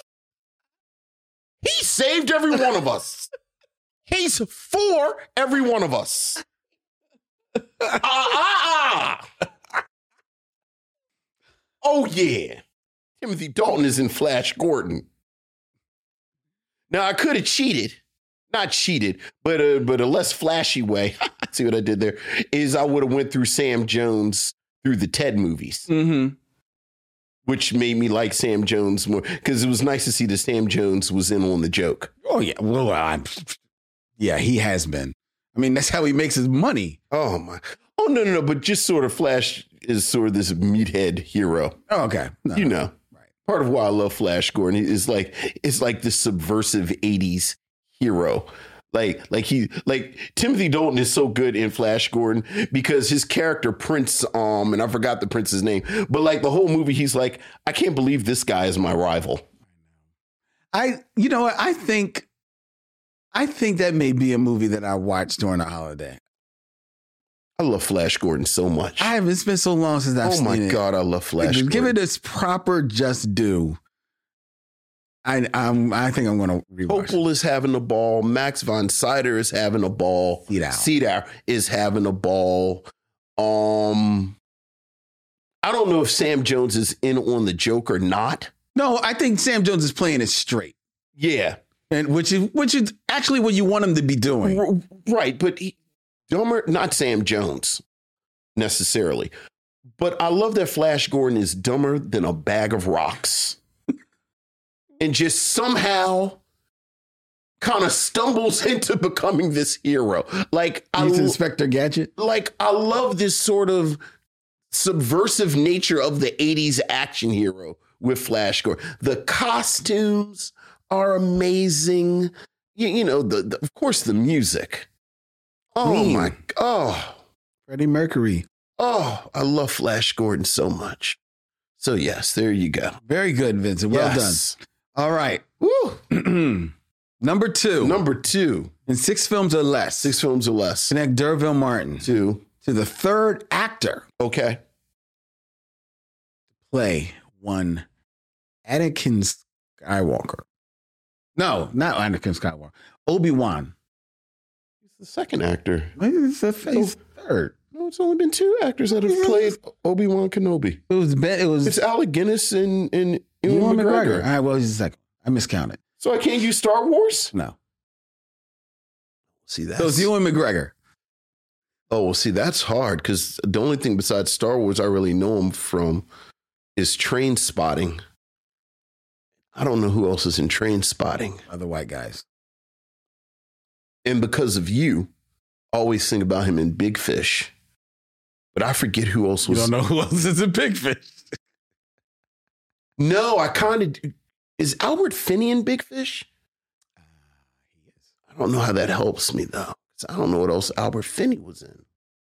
He saved every one of us. He's for every one of us. Ah, ah, ah. Oh, yeah. Timothy Dalton is in Flash Gordon. Now, I could have cheated. Not cheated, but a, but a less flashy way. See what I did there? Is I would have went through Sam Jones through the Ted movies, Mm-hmm. which made me like Sam Jones more, because it was nice to see that Sam Jones was in on the joke. Oh, yeah. Well, I'm, yeah, he has been. I mean, that's how he makes his money. Oh, my. Oh, no, no, no. But just sort of Flash is sort of this meathead hero. Oh, okay. No. You know, Right. part of why I love Flash Gordon is like, it's like the subversive eighties hero. Like, like he, like Timothy Dalton is so good in Flash Gordon because his character Prince, um, and I forgot the Prince's name, but like the whole movie, he's like, I can't believe this guy is my rival. I, you know what? I think, I think that may be a movie that I watched during a holiday. I love Flash Gordon so much. I have. It's been so long since I've oh seen my it. God, I love Flash Give Gordon. it its proper just due. I, I'm, I think I'm going to rewatch. Opal is having a ball. Max von Sydow is having a ball. Sydow. Sydow is having a ball. Um, I don't know if Sam Jones is in on the joke or not. No, I think Sam Jones is playing it straight, Yeah, and which is which is actually what you want him to be doing. R- right. But he, dumber, not Sam Jones necessarily. But I love that Flash Gordon is dumber than a bag of rocks. And just somehow kind of stumbles into becoming this hero. Like I He's lo- Inspector Gadget. like I love this sort of subversive nature of the eighties action hero with Flash Gordon. The costumes are amazing. You, you know, the, the of course the music. Oh Queen. my oh Freddie Mercury. oh I love Flash Gordon so much. So yes, there you go. Very good, Vincent. Well Yes. done. All right. Woo. Number two. Number two, in six films or less. six films or less. Connect D'Urville Martin Two. to the third actor Okay. play one Anakin Skywalker. No, not Anakin Skywalker. Obi-Wan. He's the second actor. He's the face third. No, it's only been two actors that have played Obi-Wan Kenobi. It was Ben. It was It's Alec Guinness and, and Ewan Ewan McGregor. McGregor. All right, well, he's the second. I miscounted. So I can't use Star Wars? No. See that? So it's Ewan McGregor. Oh, well, see, that's hard because the only thing besides Star Wars I really know him from is Train Spotting. I don't know who else is in Train Spotting. Other white guys. And because of you, I always think about him in Big Fish. But I forget who else was. You don't know who else is in Big Fish? No, I kind of. Is Albert Finney in Big Fish? Uh, he is. I don't know how that helps me, though. 'Cause I don't know what else Albert Finney was in.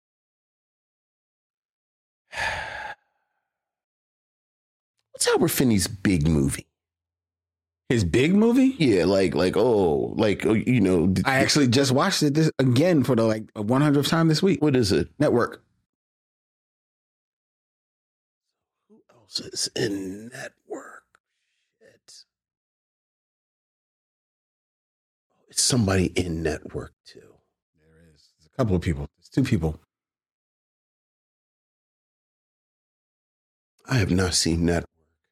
What's Albert Finney's big movie? His big movie? Yeah, like, like, oh, like, oh, you know. I actually just watched it this again for the like one hundredth time this week. What is it? Network. Who else is in Network? Shit. It's somebody in Network, too. There is. There's a couple of people. There's two people. I have not seen Network.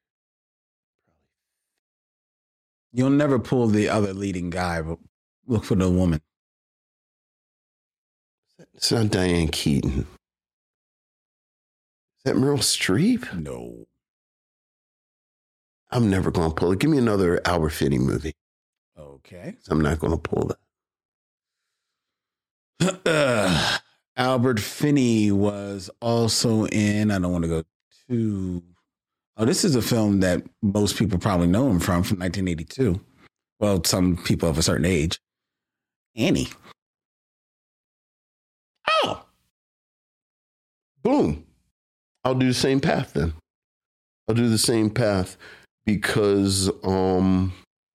You'll never pull the other leading guy, but look for the woman. It's not Diane Keaton. Is that Meryl Streep? No. I'm never going to pull it. Give me another Albert Finney movie. Okay. I'm not going to pull that. Uh, Albert Finney was also in, I don't want to go too. Oh, this is a film that most people probably know him from, from nineteen eighty-two. Well, some people of a certain age. Annie. Oh. Boom. I'll do the same path then. I'll do the same path because, um,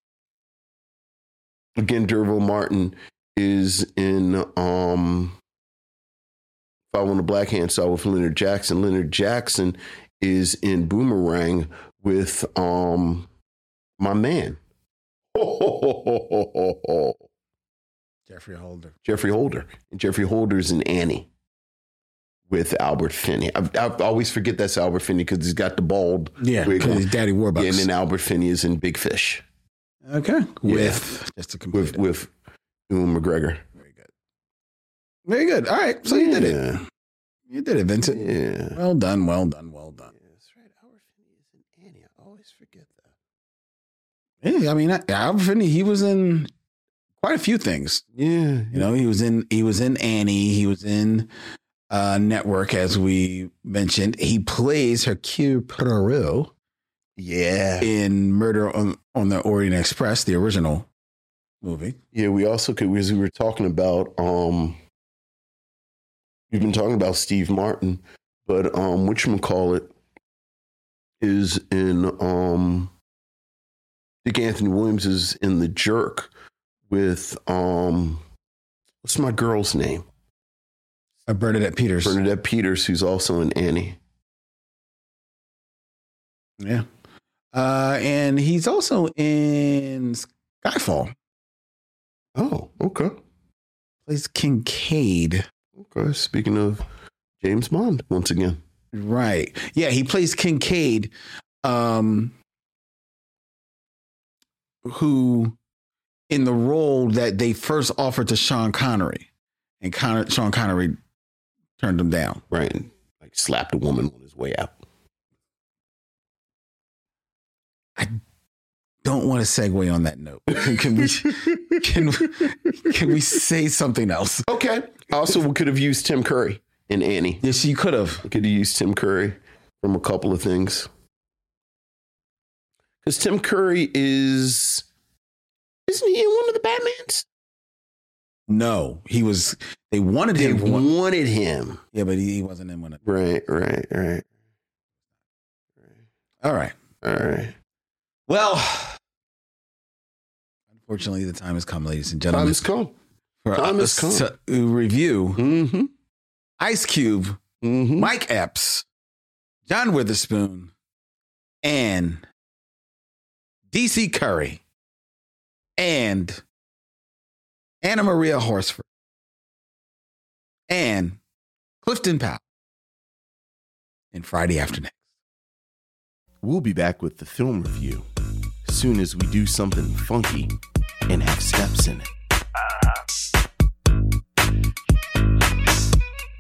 again, D'Urville Martin is in um, Following the Black Hand Saw with Leonard Jackson. Leonard Jackson is in Boomerang with um, my man. Jeffrey Holder. Jeffrey Holder. And Jeffrey Holder's in Annie with Albert Finney. I, I always forget that's Albert Finney because he's got the bald Yeah, wig because on. he's Daddy Warbucks. Yeah, and then Albert Finney is in Big Fish. Okay. Yeah. With, just to complete With, it. with Ewan McGregor. Very good. Very good. All right. So you did it. Yeah. You did it, Vincent. Yeah. Well done. Well done. Well done. Yeah, that's right. Albert Finney is in Annie. I always forget that. Yeah, I mean, Albert Finney, he was in quite a few things. Yeah. You know, he was in he was in Annie. He was in uh, Network, as we mentioned. He plays Hercule Poirot Yeah. in Murder on, on the Orient Express, the original movie. Yeah, we also could, as we were talking about, um, we've been talking about Steve Martin, but um, whatchamacallit is in, um, Dick Anthony Williams is in The Jerk with, um, what's my girl's name? Uh, Bernadette Peters. Bernadette Peters, who's also in Annie. Yeah. Uh, and he's also in Skyfall. Oh, okay. Plays Kincaid. Okay. Speaking of James Bond, once again. Right. Yeah, he plays Kincaid, um, who in the role that they first offered to Sean Connery. And Con- Sean Connery turned him down. Right. And like slapped a woman on his way out. I don't want to segue on that note. Can we can we, can we say something else? Okay. Also, we could have used Tim Curry in Annie. Yes, you could have. We could have used Tim Curry from a couple of things. Because Tim Curry is, isn't he in one of the Batmans? No, he was. They wanted They him. for one- wanted him. Yeah, but he, he wasn't in one of them. Right, right, right. All right. All right. Well, unfortunately, the time has come, ladies and Time gentlemen, has come. for time has us come. to review Mm-hmm. Ice Cube, Mm-hmm. Mike Epps, John Witherspoon, and D C Curry, and Anna Maria Horsford, and Clifton Powell in Friday After Next. We'll be back with the film review as soon as we do something funky and have steps in it.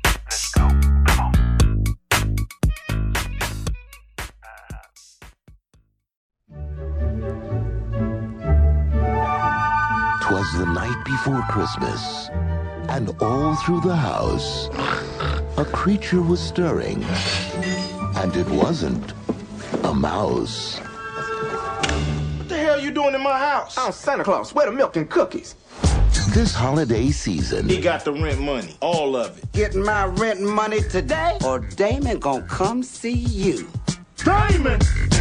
Christmas, and all through the house, a creature was stirring, and it wasn't a mouse. What the hell you doing in my house? I'm Santa Claus. Where the milk and cookies? This holiday season, He got the rent money, all of it. Getting my rent money today, or Damon gonna come see you. Damon!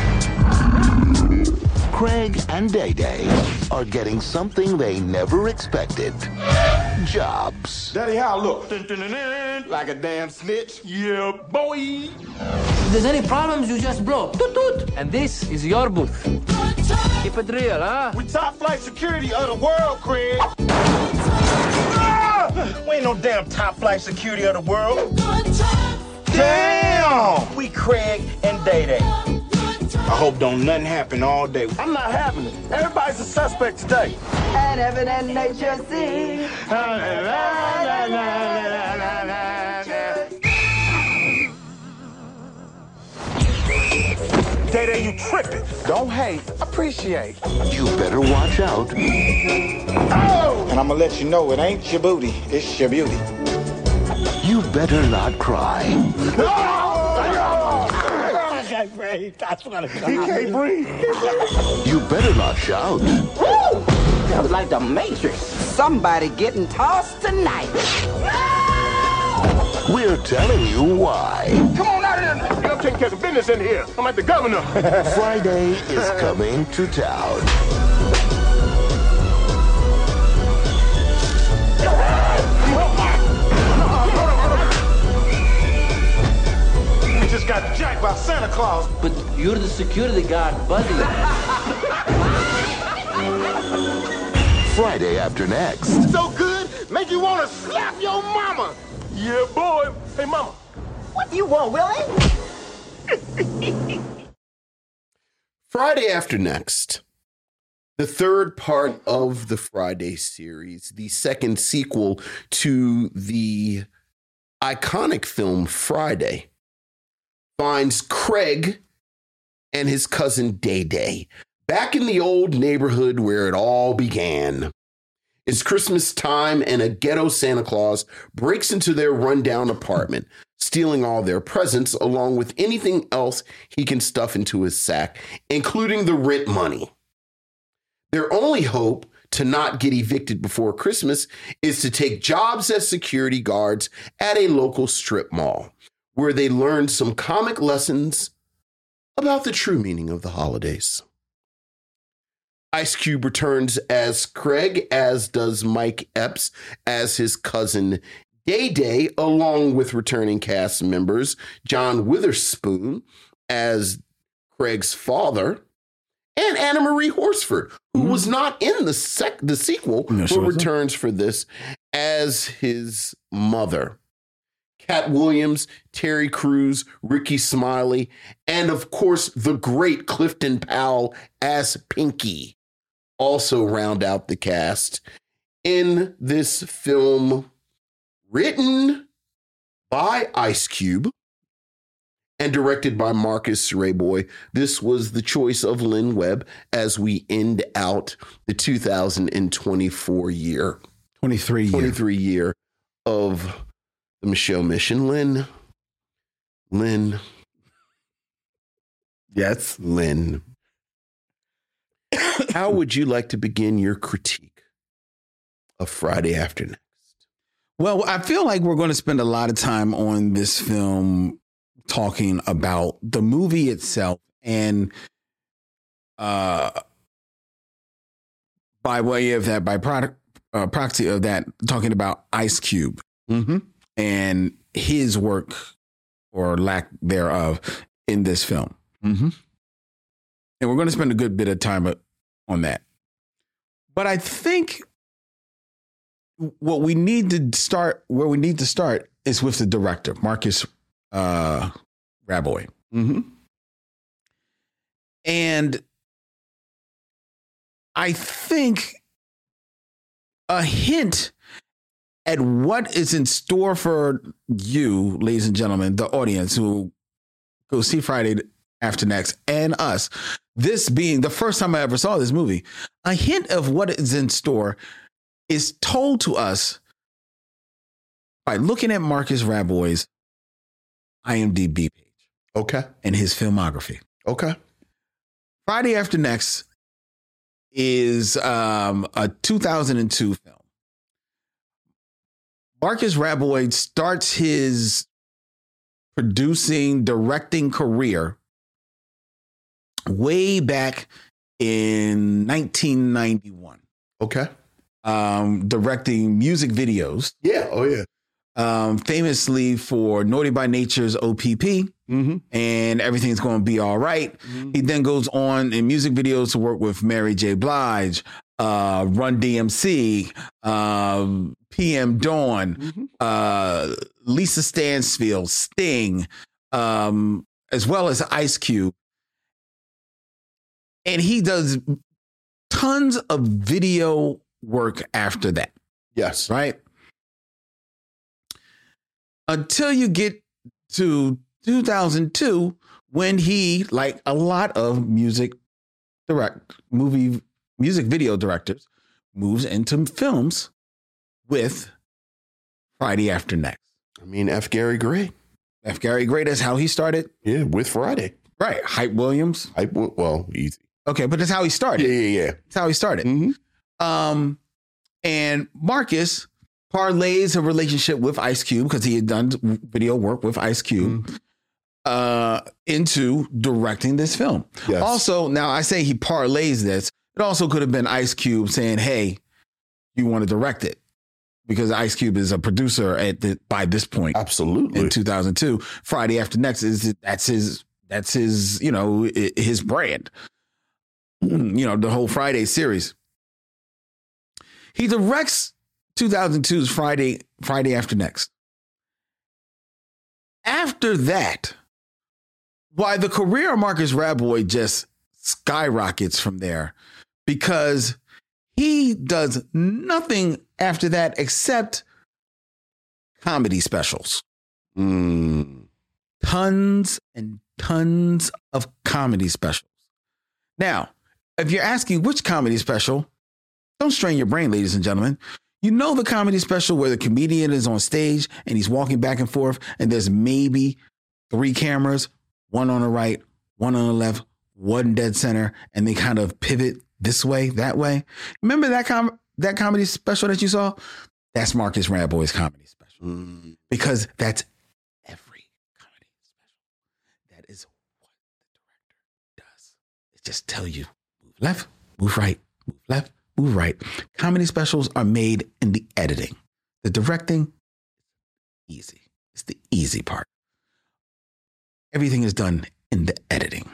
Craig and Day Day are getting something they never expected. Jobs. Daddy, how I look? Dun, dun, dun, dun. Like a damn snitch? Yeah, boy. If there's any problems, you just blow. Toot toot. And this is your booth. Keep it real, huh? We top flight security of the world, Craig. Ah! We ain't no damn top flight security of the world. Damn! We Craig and Day Day. I hope don't nothing happen all day. I'm not having it. Everybody's a suspect today. And heaven and nature sing. Day Day, you tripping. Don't hate, appreciate. You better watch out. Oh! And I'm gonna let you know it ain't your booty, it's your beauty. You better not cry. I can't breathe. That's what he can't breathe. You better not shout. That was like the Matrix. Somebody getting tossed tonight. We're telling you why. Come on out of there. I'm taking care of business in here. I'm like the governor. Friday is coming to town. We just got jacked by Santa Claus. But you're the security guard, buddy. Friday after next. So good, make you want to slap your mama. Yeah, boy. Hey, mama. What do you want, Willie? Friday After Next, the third part of the Friday series, the second sequel to the iconic film Friday, finds Craig and his cousin Day Day back in the old neighborhood where it all began. It's Christmas time and a ghetto Santa Claus breaks into their rundown apartment, stealing all their presents along with anything else he can stuff into his sack, including the rent money. Their only hope to not get evicted before Christmas is to take jobs as security guards at a local strip mall, where they learn some comic lessons about the true meaning of the holidays. Ice Cube returns as Craig, as does Mike Epps as his cousin Day Day, along with returning cast members John Witherspoon as Craig's father, and Anna Marie Horsford, who mm. was not in the sec- the sequel, no, but returns for this as his mother. Cat Williams, Terry Crews, Ricky Smiley, and of course the great Clifton Powell as Pinky also round out the cast in this film written by Ice Cube and directed by Marcus Raboy. This was the choice of Lynn Webb as we end out the two thousand twenty-four year. twenty-three year. twenty-three year of the Michelle Mission. Lynn. Lynn. Yes. Lynn. How would you like to begin your critique of Friday After Next? Well, I feel like we're going to spend a lot of time on this film talking about the movie itself and uh, by way of that, by product, uh, proxy of that, talking about Ice Cube mm-hmm. and his work or lack thereof in this film. Mm-hmm. And we're going to spend a good bit of time on that. But I think what we need to start, where we need to start is with the director, Marcus uh, Raboy. Mm-hmm. And I think a hint at what is in store for you, ladies and gentlemen, the audience who go see Friday After Next and us, this being the first time I ever saw this movie, a hint of what is in store is told to us by looking at Marcus Raboy's I M D B page. Okay. And his filmography. Okay. Friday After Next is um, a two thousand two film. Marcus Raboy starts his producing, directing career way back in nineteen ninety-one. Okay. Um, directing music videos. Yeah. Oh, yeah. Um, famously for Naughty by Nature's O P P Mm-hmm. and Everything's Going to Be All Right. Mm-hmm. He then goes on in music videos to work with Mary J. Blige, uh, Run D M C, um, P M Dawn, Mm-hmm. uh, Lisa Stansfield, Sting, um, as well as Ice Cube. And he does tons of video work after that. Yes. Right? Until you get to two thousand two, when he, like a lot of music direct movie music video directors, moves into films with Friday After Next. I mean, F. Gary Gray. F. Gary Gray, that's how he started. Yeah, with Friday. Right. Hype Williams. I, well, easy. Okay, but that's how he started. Yeah, yeah, yeah. That's how he started. Mm-hmm. Um, and Marcus parlays a relationship with Ice Cube, because he had done video work with Ice Cube, mm-hmm. uh, into directing this film. Yes. Also, now I say he parlays this. It also could have been Ice Cube saying, hey, you want to direct it? Because Ice Cube is a producer at the, by this point. Absolutely. In two thousand two. Friday After Next is that's his that's his, you know, his brand. You know, the whole Friday series. He directs two thousand two's Friday Friday After Next. After that, why the career of Marcus Raboy just skyrockets from there, because he does nothing after that except comedy specials. Mm. Tons and tons of comedy specials. Now, if you're asking which comedy special, don't strain your brain, ladies and gentlemen. You know the comedy special where the comedian is on stage and he's walking back and forth, and there's maybe three cameras, one on the right, one on the left, one dead center, and they kind of pivot this way, that way. Remember that com- that comedy special that you saw? That's Marcus Raboy's comedy special. Mm. Because that's every comedy special. That is what the director does. It just tell you, move left, move right, move left, move right. Comedy specials are made in the editing. The directing, easy. It's the easy part. Everything is done in the editing.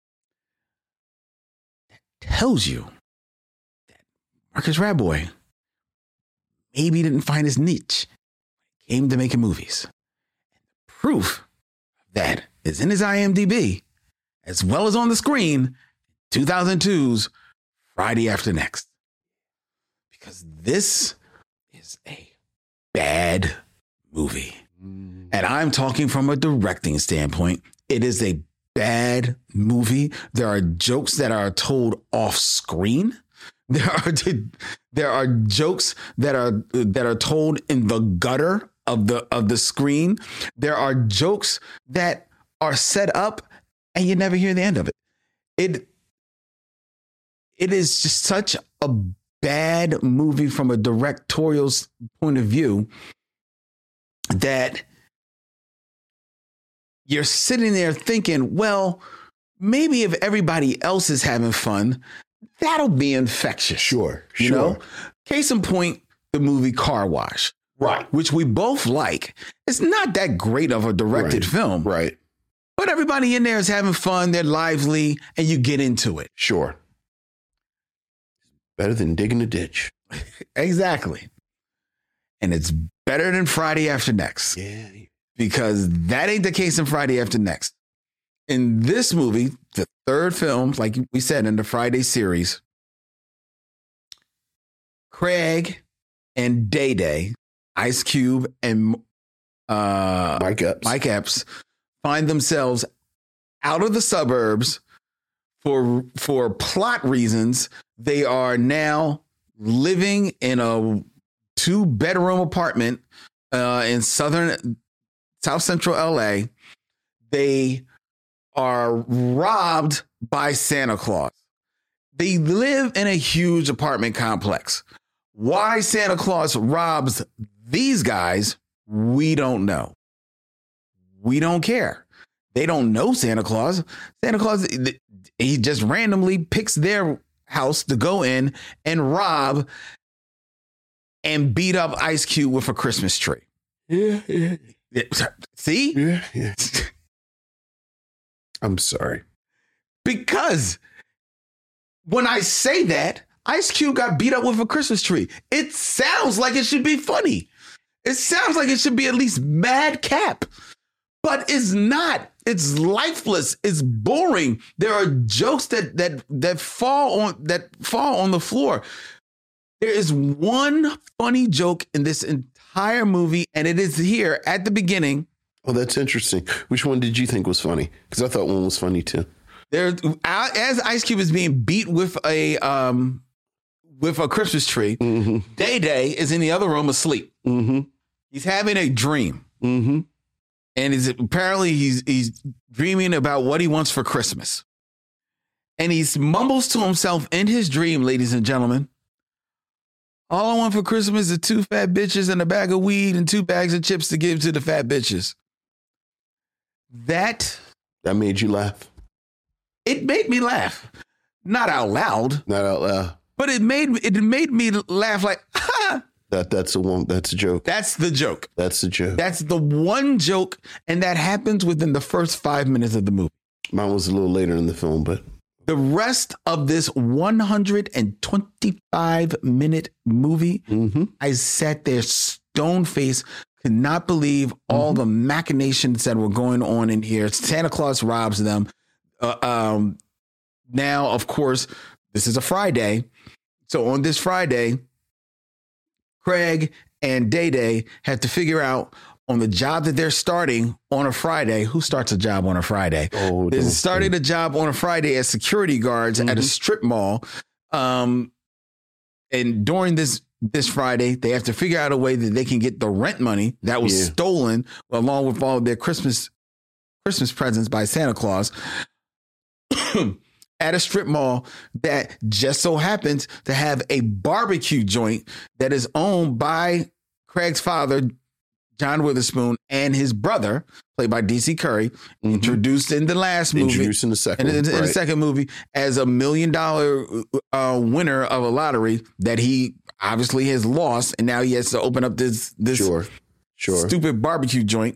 That tells you that Marcus Raboy maybe didn't find his niche when it came to making movies. And the proof of that is in his I M D B, as well as on the screen, two thousand two's Friday After Next. Because this is a bad movie. Mm. And I'm talking from a directing standpoint. It is a bad movie. There are jokes that are told off screen. There are there are jokes that are that are told in the gutter of the of the screen. There are jokes that are set up and you never hear the end of it. It it is just such a bad movie from a directorial point of view that you're sitting there thinking, well, maybe if everybody else is having fun, that'll be infectious. Sure, you sure. know? Case in point, the movie Car Wash. Right. Which we both like. It's not that great of a directed right. film. Right. But everybody in there is having fun. They're lively and you get into it. Sure. Better than digging a ditch. Exactly. And it's better than Friday After Next. Yeah. Because that ain't the case in Friday After Next. In this movie, the third film, like we said in the Friday series, Craig and Day Day, Ice Cube and uh, Mike Epps. Mike Epps find themselves out of the suburbs for for plot reasons. They are now living in a two bedroom apartment uh, in southern South Central L A. They are robbed by Santa Claus. They live in a huge apartment complex. Why Santa Claus robs these guys, we don't know. We don't care. They don't know Santa Claus. Santa Claus, he just randomly picks their house to go in and rob and beat up Ice Cube with a Christmas tree. Yeah, yeah. See? Yeah, yeah. I'm sorry. Because when I say that, Ice Cube got beat up with a Christmas tree. It sounds like it should be funny. It sounds like it should be at least madcap. But it's not. It's lifeless. It's boring. There are jokes that that that fall on that fall on the floor. There is one funny joke in this entire movie, and it is here at the beginning. Oh, that's interesting. Which one did you think was funny? Because I thought one was funny too. There, as Ice Cube is being beat with a um with a Christmas tree, mm-hmm. Day Day is in the other room asleep. Mm-hmm. He's having a dream. Mm-hmm. And is apparently he's he's dreaming about what he wants for Christmas. And he mumbles to himself in his dream, ladies and gentlemen, all I want for Christmas is two fat bitches and a bag of weed and two bags of chips to give to the fat bitches. That that made you laugh. It made me laugh. Not out loud. Not out loud. But it made it made me laugh like, ha! That that's a one. That's a joke. That's the joke. That's the joke. That's the one joke, and that happens within the first five minutes of the movie. Mine was a little later in the film, but the rest of this one hundred twenty-five minute movie, mm-hmm. I sat there stone faced, could not believe all mm-hmm. the machinations that were going on in here. Santa Claus robs them. Uh, um, now, of course, this is a Friday, so on this Friday, Craig and Day Day have to figure out on the job that they're starting on a Friday. Who starts a job on a Friday? Oh, they're starting a job on a Friday as security guards mm-hmm. at a strip mall. Um, and during this this Friday, they have to figure out a way that they can get the rent money that was yeah. stolen along with all of their Christmas Christmas presents by Santa Claus. At a strip mall that just so happens to have a barbecue joint that is owned by Craig's father, John Witherspoon, and his brother, played by D C Curry, mm-hmm. introduced in the last movie. Introduced in the second in, in, in right. the second movie as a million dollar uh, winner of a lottery that he obviously has lost, and now he has to open up this this sure. Sure. stupid barbecue joint.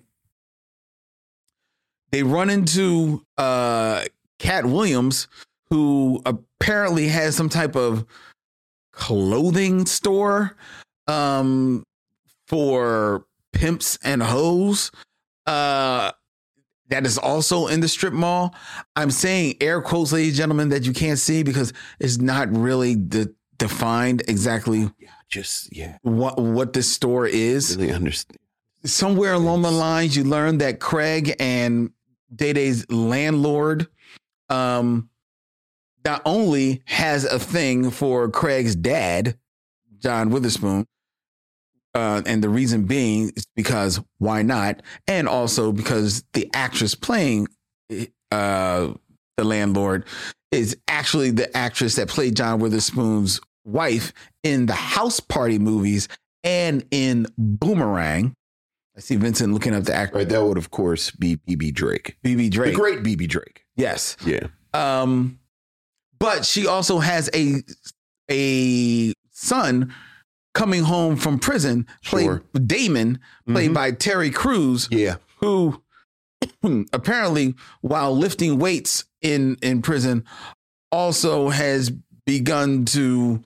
They run into uh, Cat Williams, who apparently has some type of clothing store um, for pimps and hoes uh, that is also in the strip mall. I'm saying air quotes, ladies and gentlemen, that you can't see because it's not really de- defined exactly yeah, just yeah. what, what this store is. Really understand. Somewhere along the lines, you learn that Craig and Day Day's landlord um, not only has a thing for Craig's dad, John Witherspoon, uh, and the reason being is because why not? And also because the actress playing uh, the landlord is actually the actress that played John Witherspoon's wife in the House Party movies and in Boomerang. I see Vincent looking up the actor. Right, that would, of course, be B B Drake. B B Drake. The great B B Drake. Yes. Yeah. Um, but she also has a a son coming home from prison, played Sure. Damon, played Mhm. by Terry Crews, Yeah. who apparently, while lifting weights in, in prison, also has begun to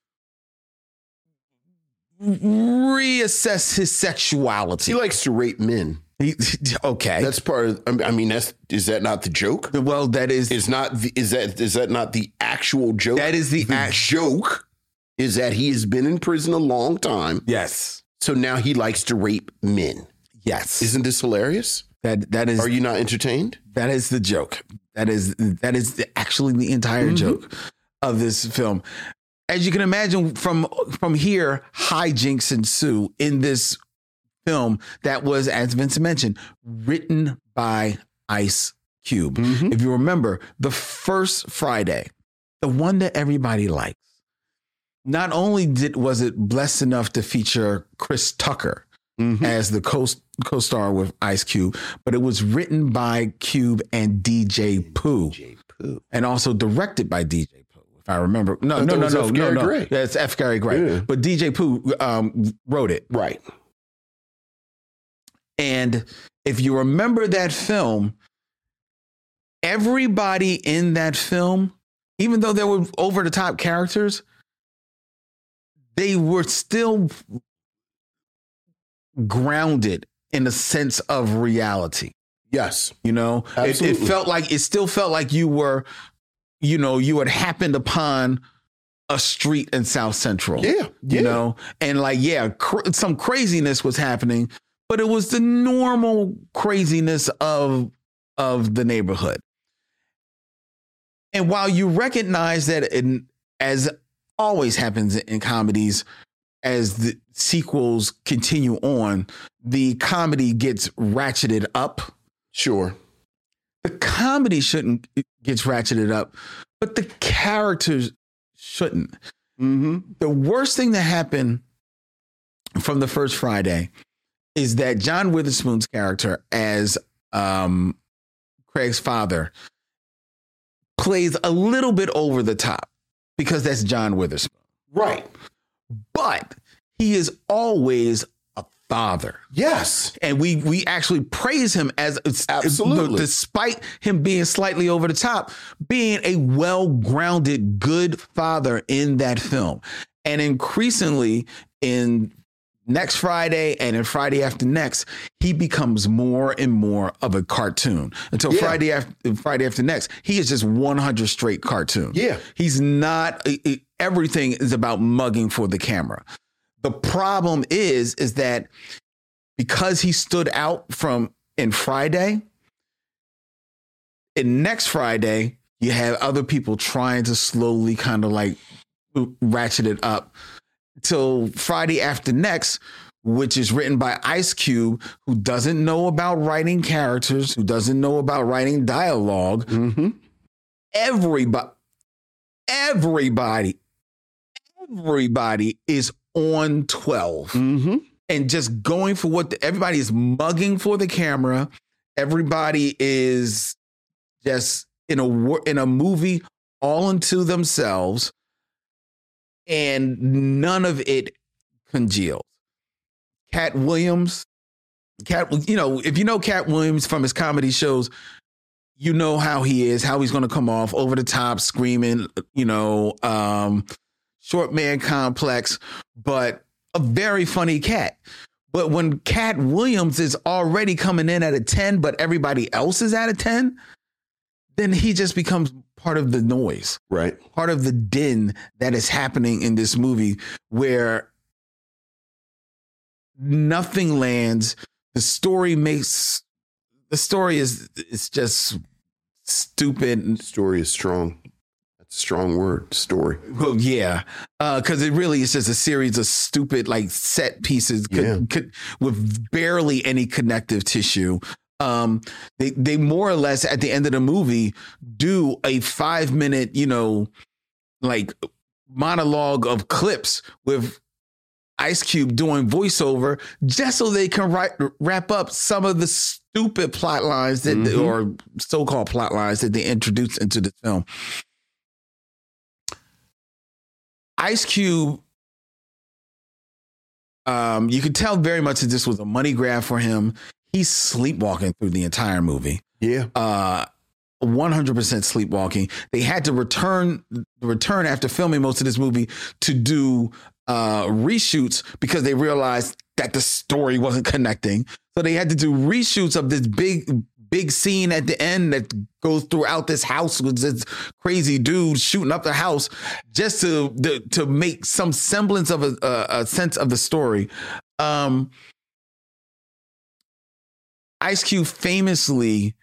reassess his sexuality. He likes to rape men. He, okay. That's part of, I mean, that's, is that not the joke? well, that is Is not the, is that, is that not the actual joke? that is the, the act- joke is that he has been in prison a long time. yes, So now he likes to rape men. yes. Isn't this hilarious? that that is Are you not entertained? that is the joke. That is that is the, actually the entire Mhm. joke of this film. as you can imagine, from from here, hijinks ensue in this film that was, as Vince mentioned, written by Ice Cube. Mm-hmm. If you remember, the first Friday, the one that everybody likes, not only did was it blessed enough to feature Chris Tucker mm-hmm. as the co co-star with Ice Cube, but it was written by Cube and D J Pooh, D J Pooh. And also directed by D J Pooh, if I remember. No, I no, no, no, no, no. Yeah, it's F. Gary Gray. Yeah. But D J Pooh um, wrote it. Right. And if you remember that film, everybody in that film, even though they were over-the-top characters, they were still grounded in a sense of reality. Yes. You know, it, it felt like, it still felt like you were, you know, you had happened upon a street in South Central. Yeah. yeah. You know, and like, yeah, cr- some craziness was happening, but it was the normal craziness of, of the neighborhood. And while you recognize that, in, as always happens in comedies, as the sequels continue on, the comedy gets ratcheted up. Sure. The comedy shouldn't gets ratcheted up, but the characters shouldn't. Mm-hmm. The worst thing that happened from the first Friday is that John Witherspoon's character as um, Craig's father plays a little bit over the top because that's John Witherspoon. Right. But he is always a father. Yes. And we we actually praise him as absolutely, despite him being slightly over the top, being a well-grounded, good father in that film. And increasingly in Next Friday and in Friday After Next, he becomes more and more of a cartoon until yeah. Friday after Friday After Next. He is just one hundred straight cartoon. Yeah. He's not, it, everything is about mugging for the camera. The problem is, is that because he stood out from in Friday, in Next Friday, you have other people trying to slowly kind of like ratchet it up. Till Friday After Next, which is written by Ice Cube, who doesn't know about writing characters, who doesn't know about writing dialogue. Mm-hmm. Everybody, everybody, everybody is on twelve mm-hmm. and just going for what the, everybody is mugging for the camera. Everybody is just in a in a movie all into themselves. And none of it congeals. Cat Williams, Cat, you know, if you know Cat Williams from his comedy shows, you know how he is, how he's going to come off over the top, screaming, you know, um, short man complex, but a very funny cat. But when Cat Williams is already coming in at a ten, but everybody else is at a ten, then he just becomes part of the noise, right? Part of the din that is happening in this movie where nothing lands. The story makes, the story is, it's just stupid. The story is strong. That's a strong word, story. Well, yeah. Uh, cause it really is just a series of stupid, like set pieces could, yeah. could, with barely any connective tissue. Um, they, they more or less at the end of the movie do a five minute, you know, like monologue of clips with Ice Cube doing voiceover just so they can write, wrap up some of the stupid plot lines that, mm-hmm. or so-called plot lines that they introduced into the film. Ice Cube, um, you could tell very much that this was a money grab for him. He's sleepwalking through the entire movie. Yeah. Uh, one hundred percent sleepwalking. They had to return return after filming most of this movie to do uh, reshoots because they realized that the story wasn't connecting. So they had to do reshoots of this big, big scene at the end that goes throughout this house with this crazy dude shooting up the house just to to, to make some semblance of a, a, a sense of the story. Um, Ice Cube famously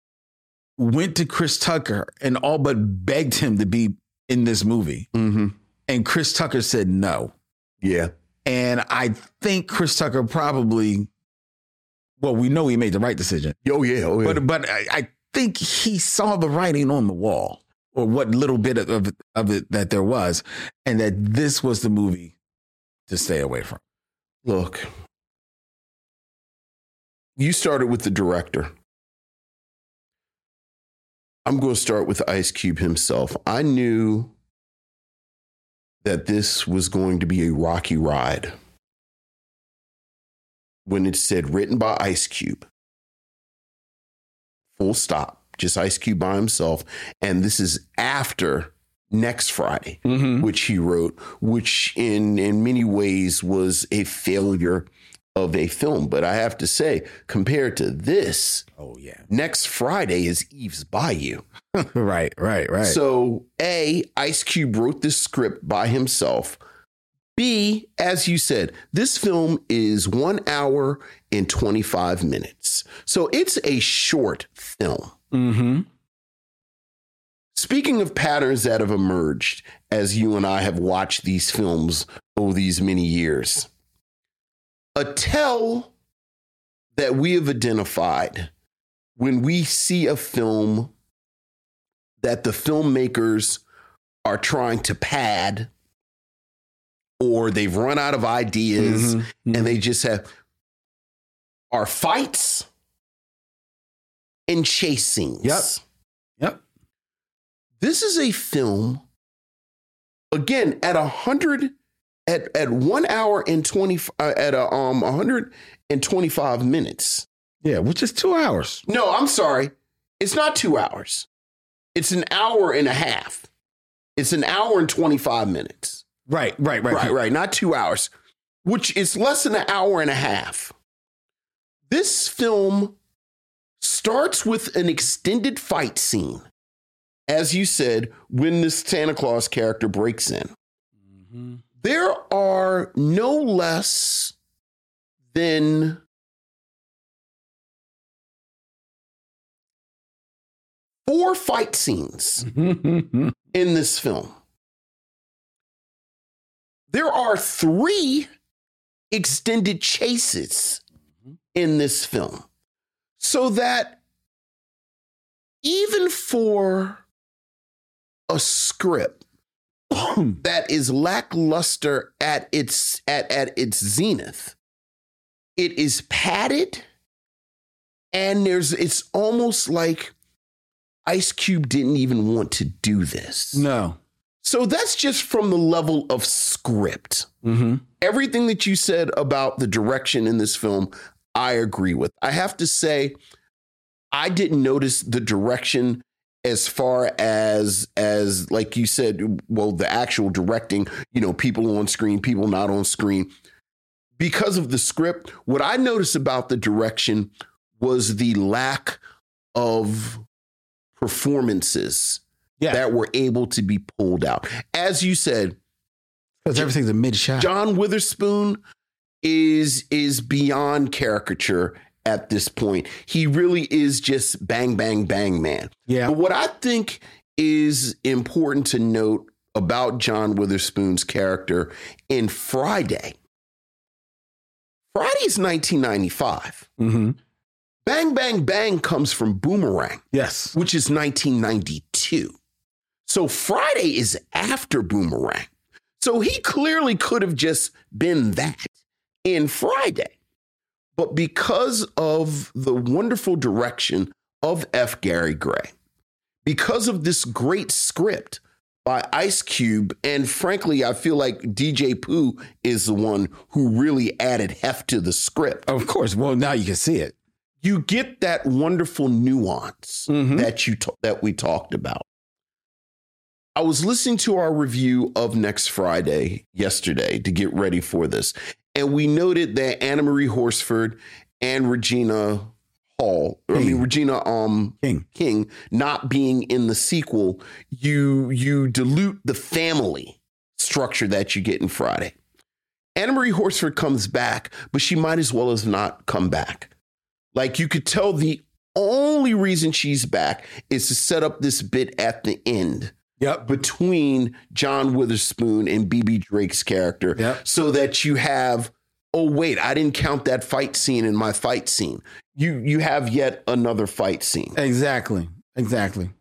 went to Chris Tucker and all but begged him to be in this movie. Mm-hmm. and Chris Tucker said no. Yeah. And I think Chris Tucker probably, well, we know he made the right decision. Oh, yeah. Oh, yeah. But but I, I think he saw the writing on the wall, or what little bit of, of, of it that there was, and that this was the movie to stay away from. Look, you started with the director. I'm going to start with Ice Cube himself. I knew that this was going to be a rocky ride when it said written by Ice Cube. Full stop. Just Ice Cube by himself. And this is after Next Friday, mm-hmm. which he wrote, which in, in many ways was a failure of a film. But I have to say, compared to this, oh yeah, Next Friday is Eve's Bayou. Right, right, right. So A, Ice Cube wrote this script by himself. B, as you said, this film is one hour and twenty-five minutes. So it's a short film. Mm-hmm. Speaking of patterns that have emerged as you and I have watched these films over these many years, a tell that we have identified when we see a film that the filmmakers are trying to pad, or they've run out of ideas, mm-hmm. Mm-hmm. and they just have, are fights and chase scenes. Yep. Yep. This is a film, again, at a hundred, at, at one hour and twenty, uh, at a um one hundred twenty-five minutes. Yeah, which is two hours. No, I'm sorry. It's not two hours. It's an hour and a half. It's an hour and twenty-five minutes. Right, right, right. Right, right. Not two hours, which is less than an hour and a half. This film starts with an extended fight scene. As you said, when this Santa Claus character breaks in, mm-hmm. there are no less than four fight scenes in this film. There are three extended chases in this film. So that even for a script that is lackluster at its at, at its zenith, it is padded, and there's it's almost like Ice Cube didn't even want to do this. No. So that's just from the level of script. Mm-hmm. Everything that you said about the direction in this film, I agree with. I have to say, I didn't notice the direction as far as, as like you said, well, the actual directing, you know, people on screen, people not on screen. Because of the script, what I noticed about the direction was the lack of performances yeah. that were able to be pulled out. As you said, because everything's a mid shot. John Witherspoon is is beyond caricature at this point. He really is just bang, bang, bang, man. Yeah. But what I think is important to note about John Witherspoon's character in Friday, Friday is nineteen ninety-five. Mm-hmm. Bang, bang, bang comes from Boomerang. Yes. Which is nineteen ninety-two. So Friday is after Boomerang. So he clearly could have just been that in Friday. But because of the wonderful direction of F. Gary Gray, because of this great script by Ice Cube, and frankly, I feel like D J Pooh is the one who really added heft to the script. Of course. Well, now you can see it. You get that wonderful nuance mm-hmm. that you t- that we talked about. I was listening to our review of Next Friday yesterday to get ready for this, and we noted that Anna Marie Horsford and Regina Hall, King. I mean Regina um, King. King, not being in the sequel, you you dilute the family structure that you get in Friday. Anna Marie Horsford comes back, but she might as well as not come back. Like, you could tell the only reason she's back is to set up this bit at the end Yep. between John Witherspoon and B B Drake's character, Yep. so that you have, oh wait, I didn't count that fight scene in my fight scene. You you have yet another fight scene. Exactly. Exactly.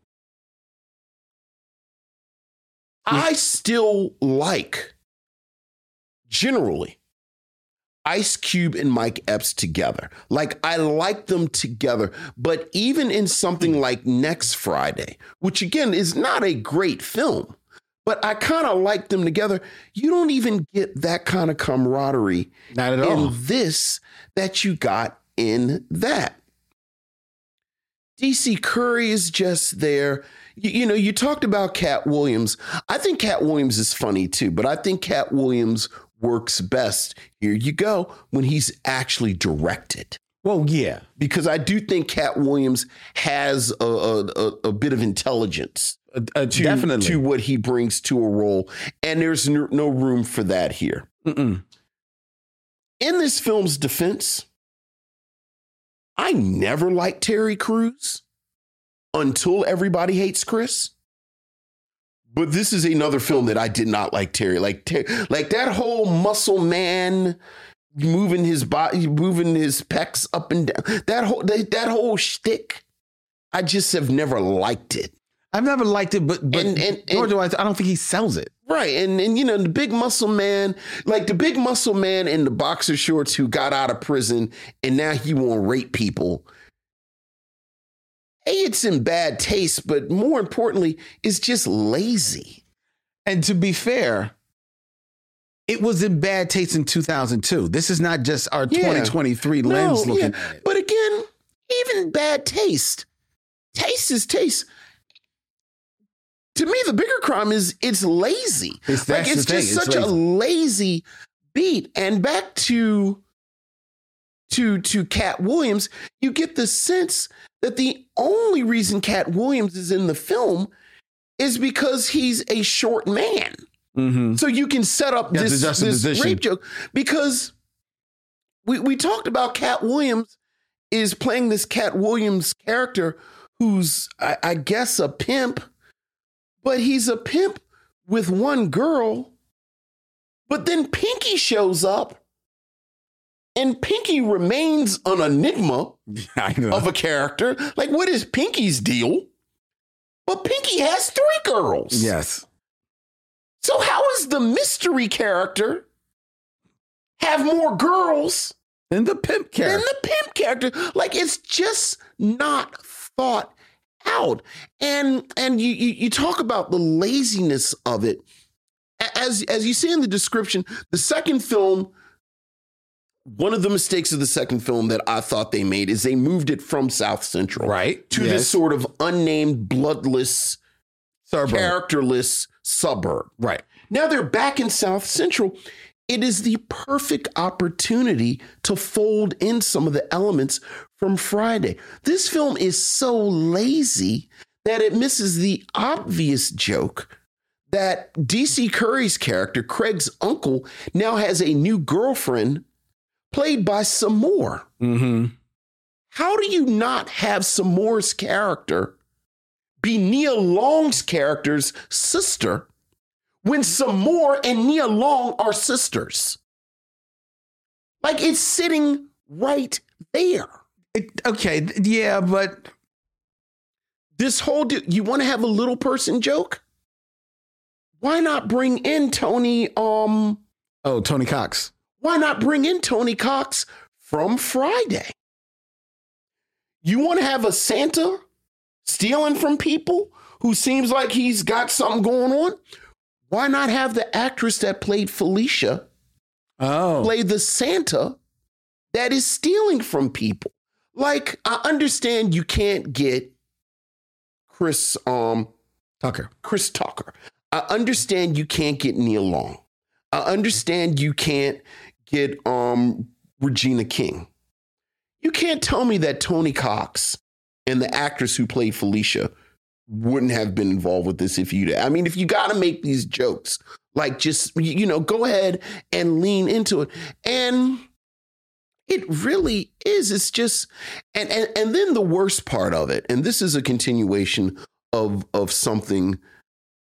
I still like, generally, Ice Cube and Mike Epps together. Like, I like them together. But even in something like Next Friday, which again is not a great film, but I kind of like them together. You don't even get that kind of camaraderie Not at in all. this that you got in that. D C Curry is just there. You, you know, you talked about Cat Williams. I think Cat Williams is funny too, but I think Cat Williams works best, here you go, when he's actually directed. Well, yeah. Because I do think Cat Williams has a, a, a, a bit of intelligence Uh, uh, to, definitely. to what he brings to a role. And there's no, no room for that here. Mm-mm. In this film's defense, I never liked Terry Crews until Everybody Hates Chris. But this is another film that I did not like Terry. Like, ter- like that whole muscle man moving his body, moving his pecs up and down. That whole that, that whole shtick, I just have never liked it. I've never liked it, but but And- and- nor and- do I. I don't think he sells it. Right. And, and, you know, the big muscle man, like the big muscle man in the boxer shorts who got out of prison and now he won't rape people. Hey, it's in bad taste, but more importantly, it's just lazy. And to be fair, it was in bad taste in two thousand two. This is not just our Yeah. twenty twenty-three lens No, looking yeah. at it. But again, even bad taste, taste is taste. To me, the bigger crime is it's lazy. It's- like that's it's the thing, just it's such a lazy beat. And back to to to Cat Williams, you get the sense that the only reason Cat Williams is in the film is because he's a short man. Mm-hmm. So you can set up Yeah, this, the this juxtaposition. rape joke because we, we talked about Cat Williams is playing this Cat Williams character who's, I, I guess, a pimp, but he's a pimp with one girl. But then Pinky shows up and Pinky remains an enigma I know. of a character. Like, what is Pinky's deal? But Pinky has three girls. Yes. So how is the mystery character have more girls And the pimp than character. the pimp character? Like, it's just not thought out. And and you you, you talk about the laziness of it. A- As as you see in the description, the second film, one of the mistakes of the second film that I thought they made is they moved it from South Central Right. to Yes. this sort of unnamed, bloodless, Suburb. characterless suburb. Right. Now they're back in South Central. It is the perfect opportunity to fold in some of the elements from Friday. This film is so lazy that it misses the obvious joke that D C Curry's character, Craig's uncle, now has a new girlfriend played by Samore. Mm-hmm. How do you not have Samore's character be Nia Long's character's sister when Samore and Nia Long are sisters? Like, it's sitting right there. It, okay. th- Yeah, but This whole, du- you want to have a little person joke? Why not bring in Tony, um, oh, Tony Cox. why not bring in Tony Cox from Friday? You want to have a Santa stealing from people who seems like he's got something going on? Why not have the actress that played Felicia Oh. play the Santa that is stealing from people? Like, I understand you can't get Chris, um, Tucker. Chris Tucker. I understand you can't get Neil Long. I understand you can't get um, Regina King. You can't tell me that Tony Cox and the actress who played Felicia wouldn't have been involved with this if you. I mean, if you got to make these jokes, like, just, you know, go ahead and lean into it. And it really is. It's just, and and and then the worst part of it, and this is a continuation of of something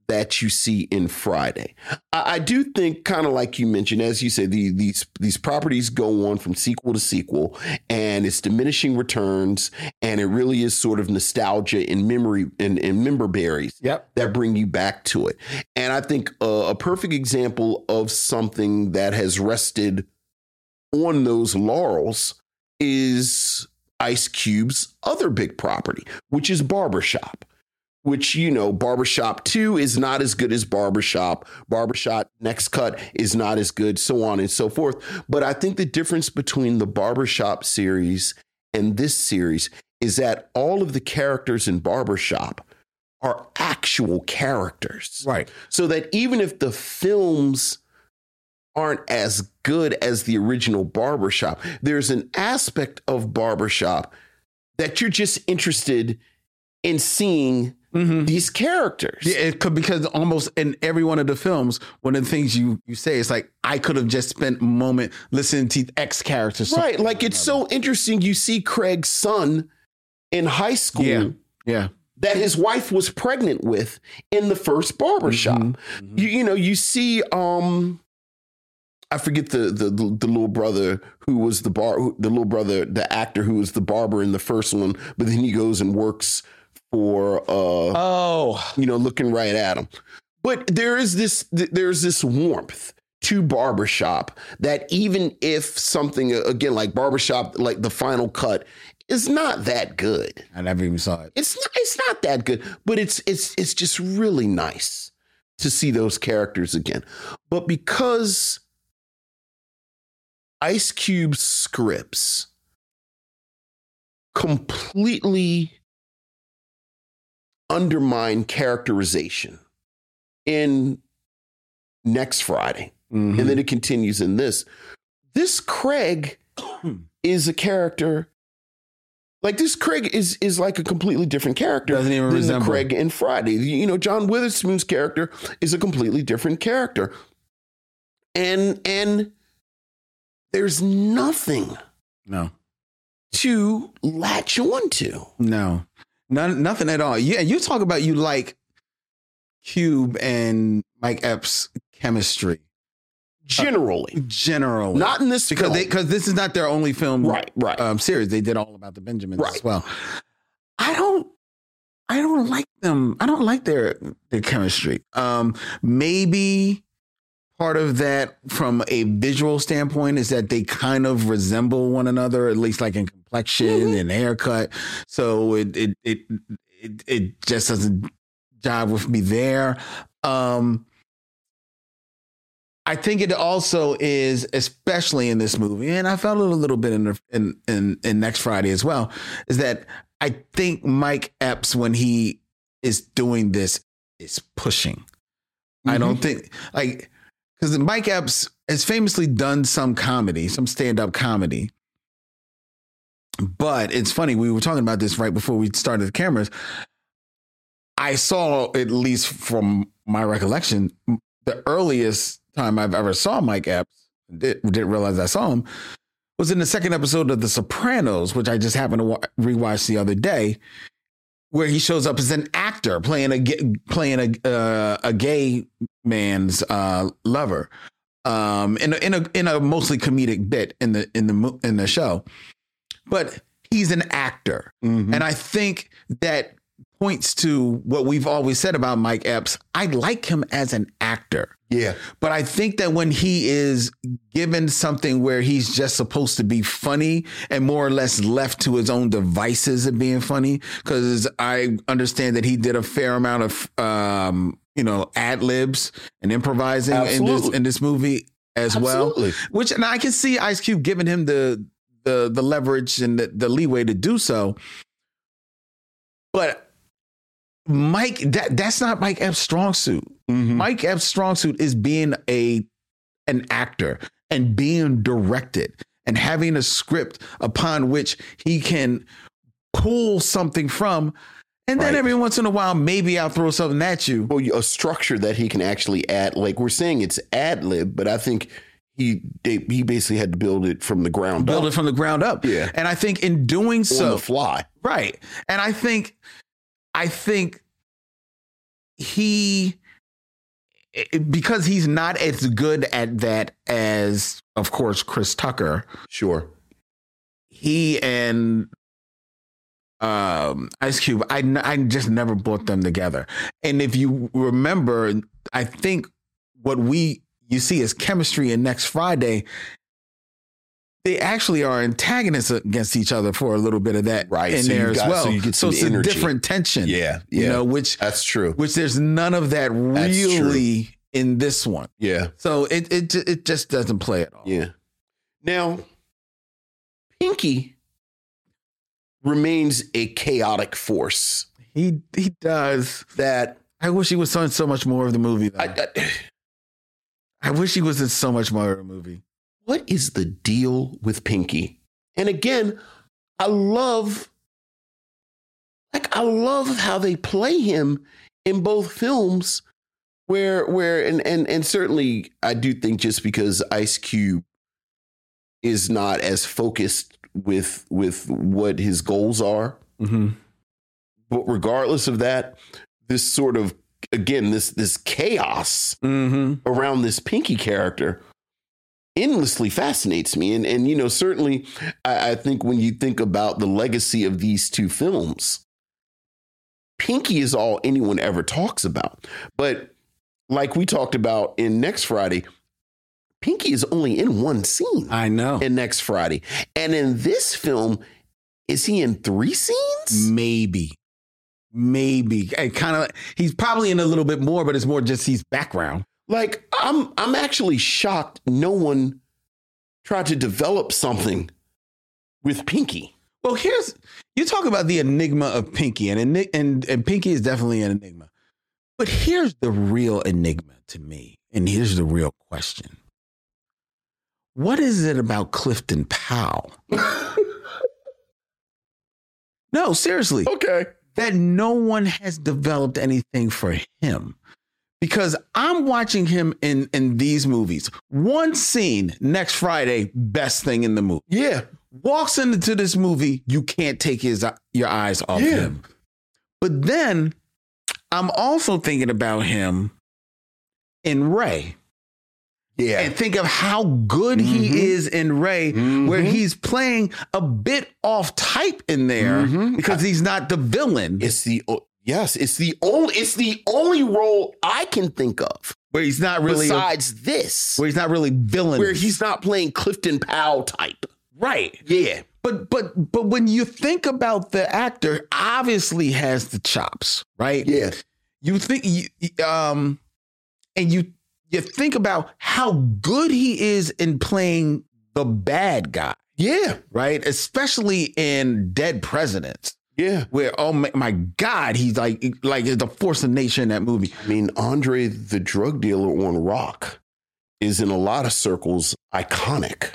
that you see in Friday. I, I do think, kind of like you mentioned, as you say, the, these these properties go on from sequel to sequel, and it's diminishing returns, and it really is sort of nostalgia and memory and, and member berries yep. that bring you back to it. And I think uh, a perfect example of something that has rested on those laurels is Ice Cube's other big property, which is Barbershop. Which, you know, Barbershop two is not as good as Barbershop. Barbershop Next Cut is not as good, so on and so forth. But I think the difference between the Barbershop series and this series is that all of the characters in Barbershop are actual characters. Right. So that even if the films aren't as good as the original Barbershop, there's an aspect of Barbershop that you're just interested in seeing mm-hmm. these characters. Yeah, it could, because almost in every one of the films, one of the things you, you say is like, I could have just spent a moment listening to X characters. Right. Like, it's so interesting. You see Craig's son in high school. Yeah. Yeah. That his wife was pregnant with in the first Barbershop. Mm-hmm. Mm-hmm. You, you know, you see, um, I forget the, the the the little brother who was the bar, the little brother, the actor who was the barber in the first one, but then he goes and works for, uh, oh, you know, looking right at him. But there is this, there's this warmth to Barbershop that even if something, again, like Barbershop, like the final cut, is not that good. I never even saw it. It's not, it's not that good, but it's it's it's just really nice to see those characters again. But because Ice Cube's scripts completely undermine characterization in Next Friday, mm-hmm. and then it continues in this. This Craig is a character, like this Craig is is like a completely different character Doesn't even than resemble. the Craig in Friday. You know, John Witherspoon's character is a completely different character, and and there's nothing no to latch onto. No. None, nothing at all. Yeah, you talk about you like Cube and Mike Epps' chemistry. Generally. Uh, generally. Not in this because film. they because this is not their only film right, right. Um, series. They did All About the Benjamins right. as well. I don't I don't like them. I don't like their their chemistry. Um, maybe part of that from a visual standpoint is that they kind of resemble one another, at least like in complexion mm-hmm. and haircut. So it, it it it it just doesn't jive with me there. Um, I think it also is, especially in this movie, and I felt it a little bit in the, in, in in Next Friday as well, is that I think Mike Epps, when he is doing this, is pushing. Mm-hmm. I don't think like. Because Mike Epps has famously done some comedy, some stand-up comedy. But it's funny, we were talking about this right before we started the cameras. I saw, at least from my recollection, the earliest time I've ever saw Mike Epps, did, didn't realize I saw him, was in the second episode of The Sopranos, which I just happened to wa- rewatch the other day, where he shows up as an actor playing a playing a uh, a gay man's uh, lover, um, in a, in a in a mostly comedic bit in the in the in the show, but he's an actor, mm-hmm. and I think that points to what we've always said about Mike Epps. I like him as an actor. Yeah. But I think that when he is given something where he's just supposed to be funny and more or less left to his own devices of being funny, because I understand that he did a fair amount of, um, you know, ad libs and improvising in this, in this movie as Absolutely. well, which, and I can see Ice Cube giving him the, the, the leverage and the, the leeway to do so. But Mike, that that's not Mike Epps' strong suit. Mm-hmm. Mike Epps' strong suit is being a an actor and being directed and having a script upon which he can pull something from. And then right. every once in a while, maybe I'll throw something at you. Well, a structure that he can actually add. Like we're saying it's ad lib, but I think he they, he basically had to build it from the ground build up. Build it from the ground up. Yeah. And I think in doing so. On the fly. Right. And I think. I think he it, because he's not as good at that as, of course, Chris Tucker. Sure. He and um, Ice Cube, I, I just never brought them together. And if you remember, I think what we you see as chemistry in Next Friday, they actually are antagonists against each other for a little bit of that right, in so there as got, well. So, you get so it's energy. a different tension. Yeah, yeah. You know, which that's true. Which there's none of that really in this one. Yeah. So it it it just doesn't play at all. Yeah. Now, Pinky remains a chaotic force. He he does that. I wish he was in so much more of the movie. Though. I, I, I wish he was in so much more of the movie. What is the deal with Pinky? And again, I love, like, I love how they play him in both films where, where, and, and, and certainly I do think just because Ice Cube is not as focused with, with what his goals are, mm-hmm. but regardless of that, this sort of, again, this, this chaos mm-hmm. around this Pinky character endlessly fascinates me. And, and you know, certainly I, I think when you think about the legacy of these two films, Pinky is all anyone ever talks about. But like we talked about in Next Friday, Pinky is only in one scene. I know. In Next Friday. And in this film, is he in three scenes? Maybe. Maybe. Kind of. He's probably in a little bit more, but it's more just he's background. Like, I'm I'm actually shocked no one tried to develop something with Pinky. Well, here's, you talk about the enigma of Pinky, and, and, and Pinky is definitely an enigma. But here's the real enigma to me, and here's the real question. What is it about Clifton Powell? No, seriously. Okay. That no one has developed anything for him. Because I'm watching him in, in these movies. One scene, Next Friday, best thing in the movie. Yeah. Walks into this movie, you can't take his your eyes off yeah. him. But then I'm also thinking about him in Ray. Yeah. And think of how good mm-hmm. he is in Ray, mm-hmm. where he's playing a bit off type in there mm-hmm. because he's not the villain. It's the Yes, it's the only it's the only role I can think of where he's not really besides a, this, where he's not really villain, where he's not playing Clifton Powell type, right? Yeah, but but but when you think about the actor, obviously has the chops, right? Yeah, you think you, um, and you you think about how good he is in playing the bad guy, yeah, right? Especially in Dead Presidents. Yeah, where oh my, my God, he's like like the force of nature in that movie. I mean, Andre the drug dealer on Rock is in a lot of circles iconic.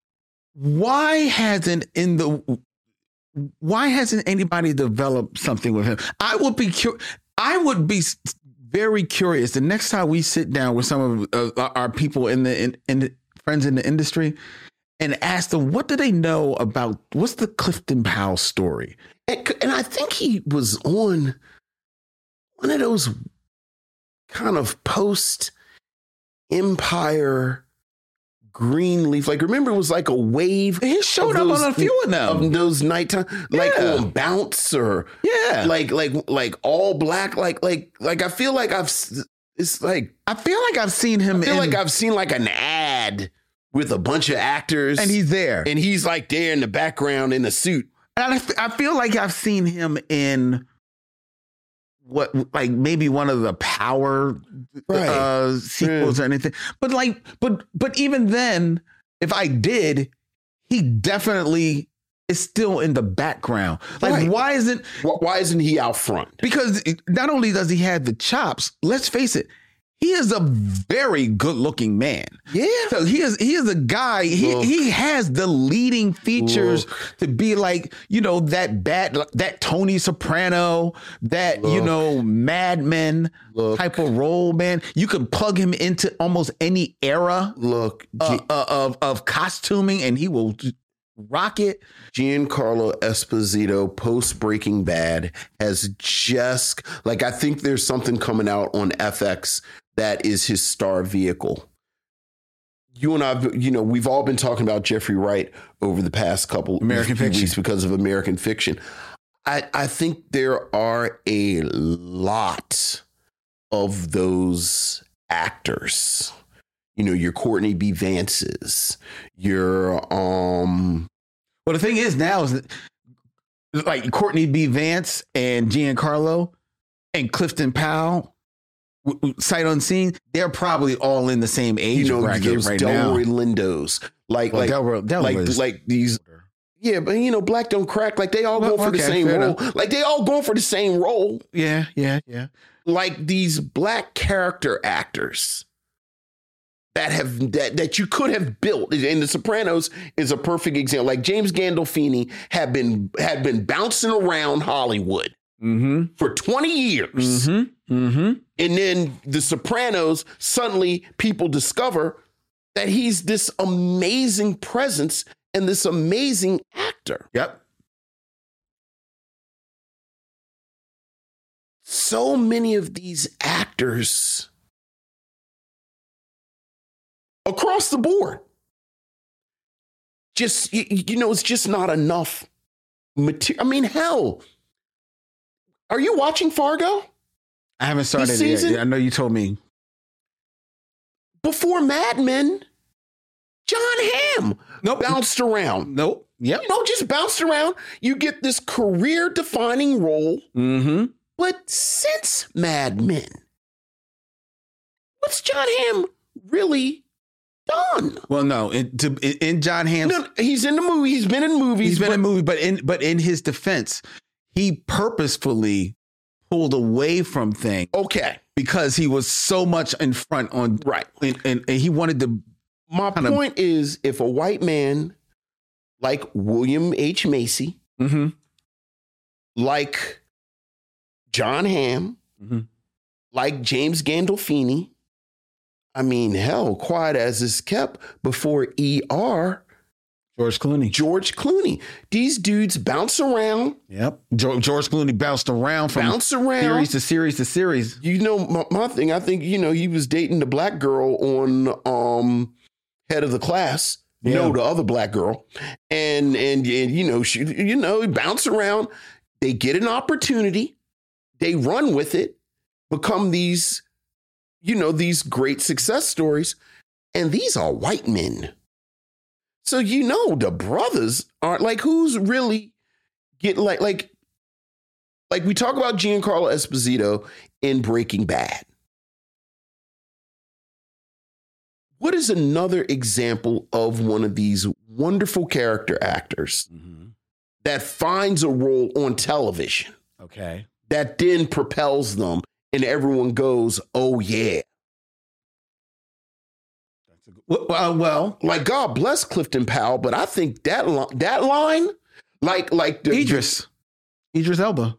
Why hasn't in the why hasn't anybody developed something with him? I would be cur- I would be very curious. The next time we sit down with some of uh, our people in the in, in the, friends in the industry and ask them what do they know about what's the Clifton Powell story. And, and I think he was on one of those kind of post Empire Greenleaf. Like, remember, it was like a wave. He showed up those, on a few of them. Of those nighttime, yeah. like on Bounce or yeah, like like like All Black. Like like like I feel like I've. It's like I feel like I've seen him. I feel in, like I've seen like an ad with a bunch of actors, and he's there, and he's like there in the background in a suit. And I, I feel like I've seen him in what, like maybe one of the Power right. uh, sequels yeah. or anything. But like, but but even then, if I did, he definitely is still in the background. Like, right. why isn't why isn't he out front? Because not only does he have the chops, let's face it. He is a very good-looking man. Yeah. So he is he is a guy, he Look. he has the leading features Look. to be like, you know, that bad that Tony Soprano, that, Look. you know, Mad Men Look. type of role, man. You could plug him into almost any era Look, uh, G- uh, of of costuming and he will rock it. Giancarlo Esposito, post Breaking Bad, has just like I think there's something coming out on F X that is his star vehicle. You and I, you know, we've all been talking about Jeffrey Wright over the past couple American Fiction weeks because of American Fiction. I, I think there are a lot of those actors. You know, your Courtney B. Vance's, your um. Well, the thing is now is that, like Courtney B. Vance and Giancarlo and Clifton Powell, w- w- sight unseen, they're probably all in the same age You know, bracket those right now. Delroy Lindos, like Well, like Delroy- Delroy like is- like these. Yeah, but you know, Black Don't Crack. Like they all Well, go for the okay, same fair role. enough. Like they all go for the same role. Yeah, yeah, yeah. Like these black character actors that have that that you could have built. And The Sopranos is a perfect example. Like James Gandolfini had been had been bouncing around Hollywood Mm-hmm. for twenty years. Mm-hmm. Mm-hmm. And then The Sopranos, suddenly people discover that he's this amazing presence and this amazing actor. Yep. So many of these actors across the board, just, you, you know, it's just not enough material. I mean, hell, are you watching Fargo? I haven't started This it yet. season? I know you told me. Before Mad Men, John Hamm Nope. bounced around. Nope. Yep. You know, just bounced around. You get this career-defining role. Mm-hmm. But since Mad Men, what's John Hamm really done? Well, no. In, to, in, in John Hamm's, No, he's in the movie. He's been in movies. he's been but- in a movie, but in but in his defense, he purposefully pulled away from things Okay, because he was so much in front on right. and, and, and he wanted to. My Kind of- point is, if a white man like William H. Macy, Mm-hmm. like John Hamm, Mm-hmm. like James Gandolfini, I mean, hell, quiet as is kept before E R, George Clooney. George Clooney. These dudes bounce around, Yep. George, George Clooney bounced around from bounce around. series to series to series. You know, my, my thing, I think, you know, he was dating the black girl on um, Head of the Class. Yeah. No, the other black girl. And, and, and you know, she, you know, bounce around. They get an opportunity. They run with it, become these, you know, these great success stories. And these are white men. So, you know, the brothers aren't like, who's really getting like, like, like we talk about Giancarlo Esposito in Breaking Bad. What is another example of one of these wonderful character actors Mm-hmm. that finds a role on television Okay. that then propels them and everyone goes, oh, yeah. Well, well, well Like, God bless Clifton Powell, but I think that, li- that line, like, like the, Idris. Idris Elba.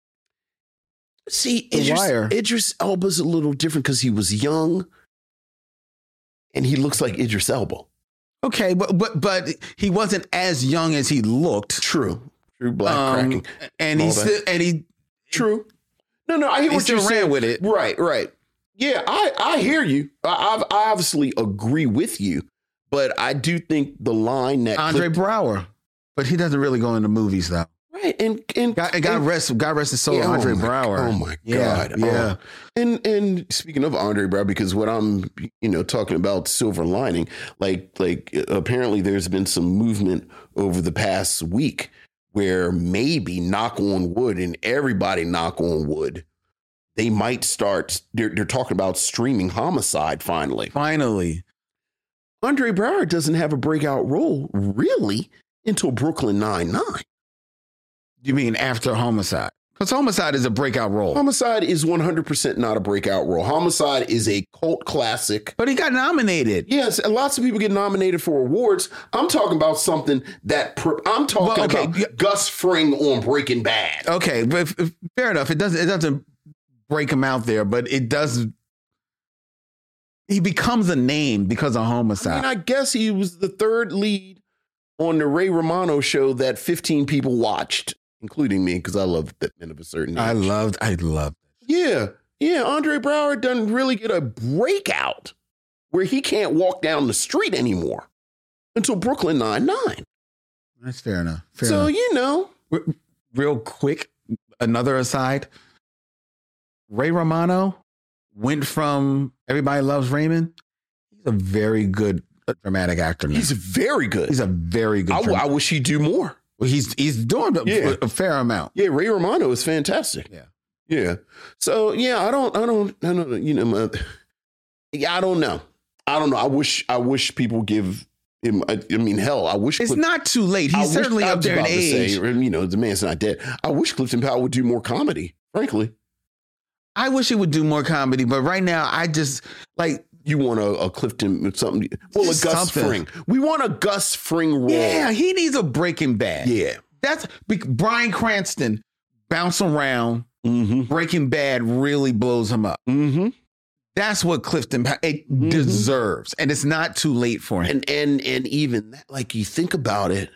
see, The Idris, Wire. Idris Elba's a little different because he was young and he looks like Idris Elba. Okay, but but but he wasn't as young as he looked. True. True. Black Um, cracking. and he all that. still and he True. No, no, I hear he what still you're ran saying. with it. Right, right. Yeah, I, I hear you. I, I I obviously agree with you, but I do think the line that Andre Clip- Brower, but he doesn't really go into movies though. right, and and God, God and- rest, God rest his soul, Yeah, oh Andre my- Brower. Oh my Yeah, God! yeah. Oh. And and speaking of Andre Brower, because what I'm you know talking about silver lining, like like apparently there's been some movement over the past week where maybe knock on wood, and everybody knock on wood, they might start. They're they're talking about streaming Homicide finally. Finally, Andre Brower doesn't have a breakout role really until Brooklyn Nine-Nine. you mean after Homicide? Because Homicide is a breakout role. Homicide is one hundred percent not a breakout role. Homicide is a cult classic. But he got nominated. Yes, and lots of people get nominated for awards. I'm talking about something that pr- I'm talking Well, okay, about yeah. Gus Fring on Breaking Bad. Okay, but if, if- fair enough. It doesn't. It doesn't break him out there, but it does. He becomes a name because of I Homicide. mean, I guess he was the third lead on the Ray Romano show that fifteen people watched, including me, because I love that Men of a Certain Age. I loved. I loved. Yeah. Yeah, Andre Braugher doesn't really get a breakout where he can't walk down the street anymore until Brooklyn Nine-Nine. That's fair enough. Fair so, enough. you know. Real quick, another aside. Ray Romano went from Everybody Loves Raymond. He's a very good dramatic actor now. He's very good. He's a very good. I, I wish he'd do more. Well, he's he's doing a, yeah. a fair amount. Yeah, Ray Romano is fantastic. Yeah, yeah. So yeah, I don't, I don't, I don't, you know, my, yeah, I don't know. I don't know. I wish, I wish people give him. I, I mean, hell, I wish it's Cliff, not too late. He's I certainly wish, up there in age. Say, you know, the man's not dead. I wish Clifton Powell would do more comedy. Frankly, I wish he would do more comedy, but right now, I just like. You want a, a Clifton something? Well, a Gus something. Fring. We want a Gus Fring role. Yeah, he needs a Breaking Bad. Yeah, that's Bryan Cranston bounce around. Mm-hmm. Breaking Bad really blows him up. Mm-hmm. That's what Clifton it mm-hmm. deserves, and it's not too late for him. And and and even that, like you think about it,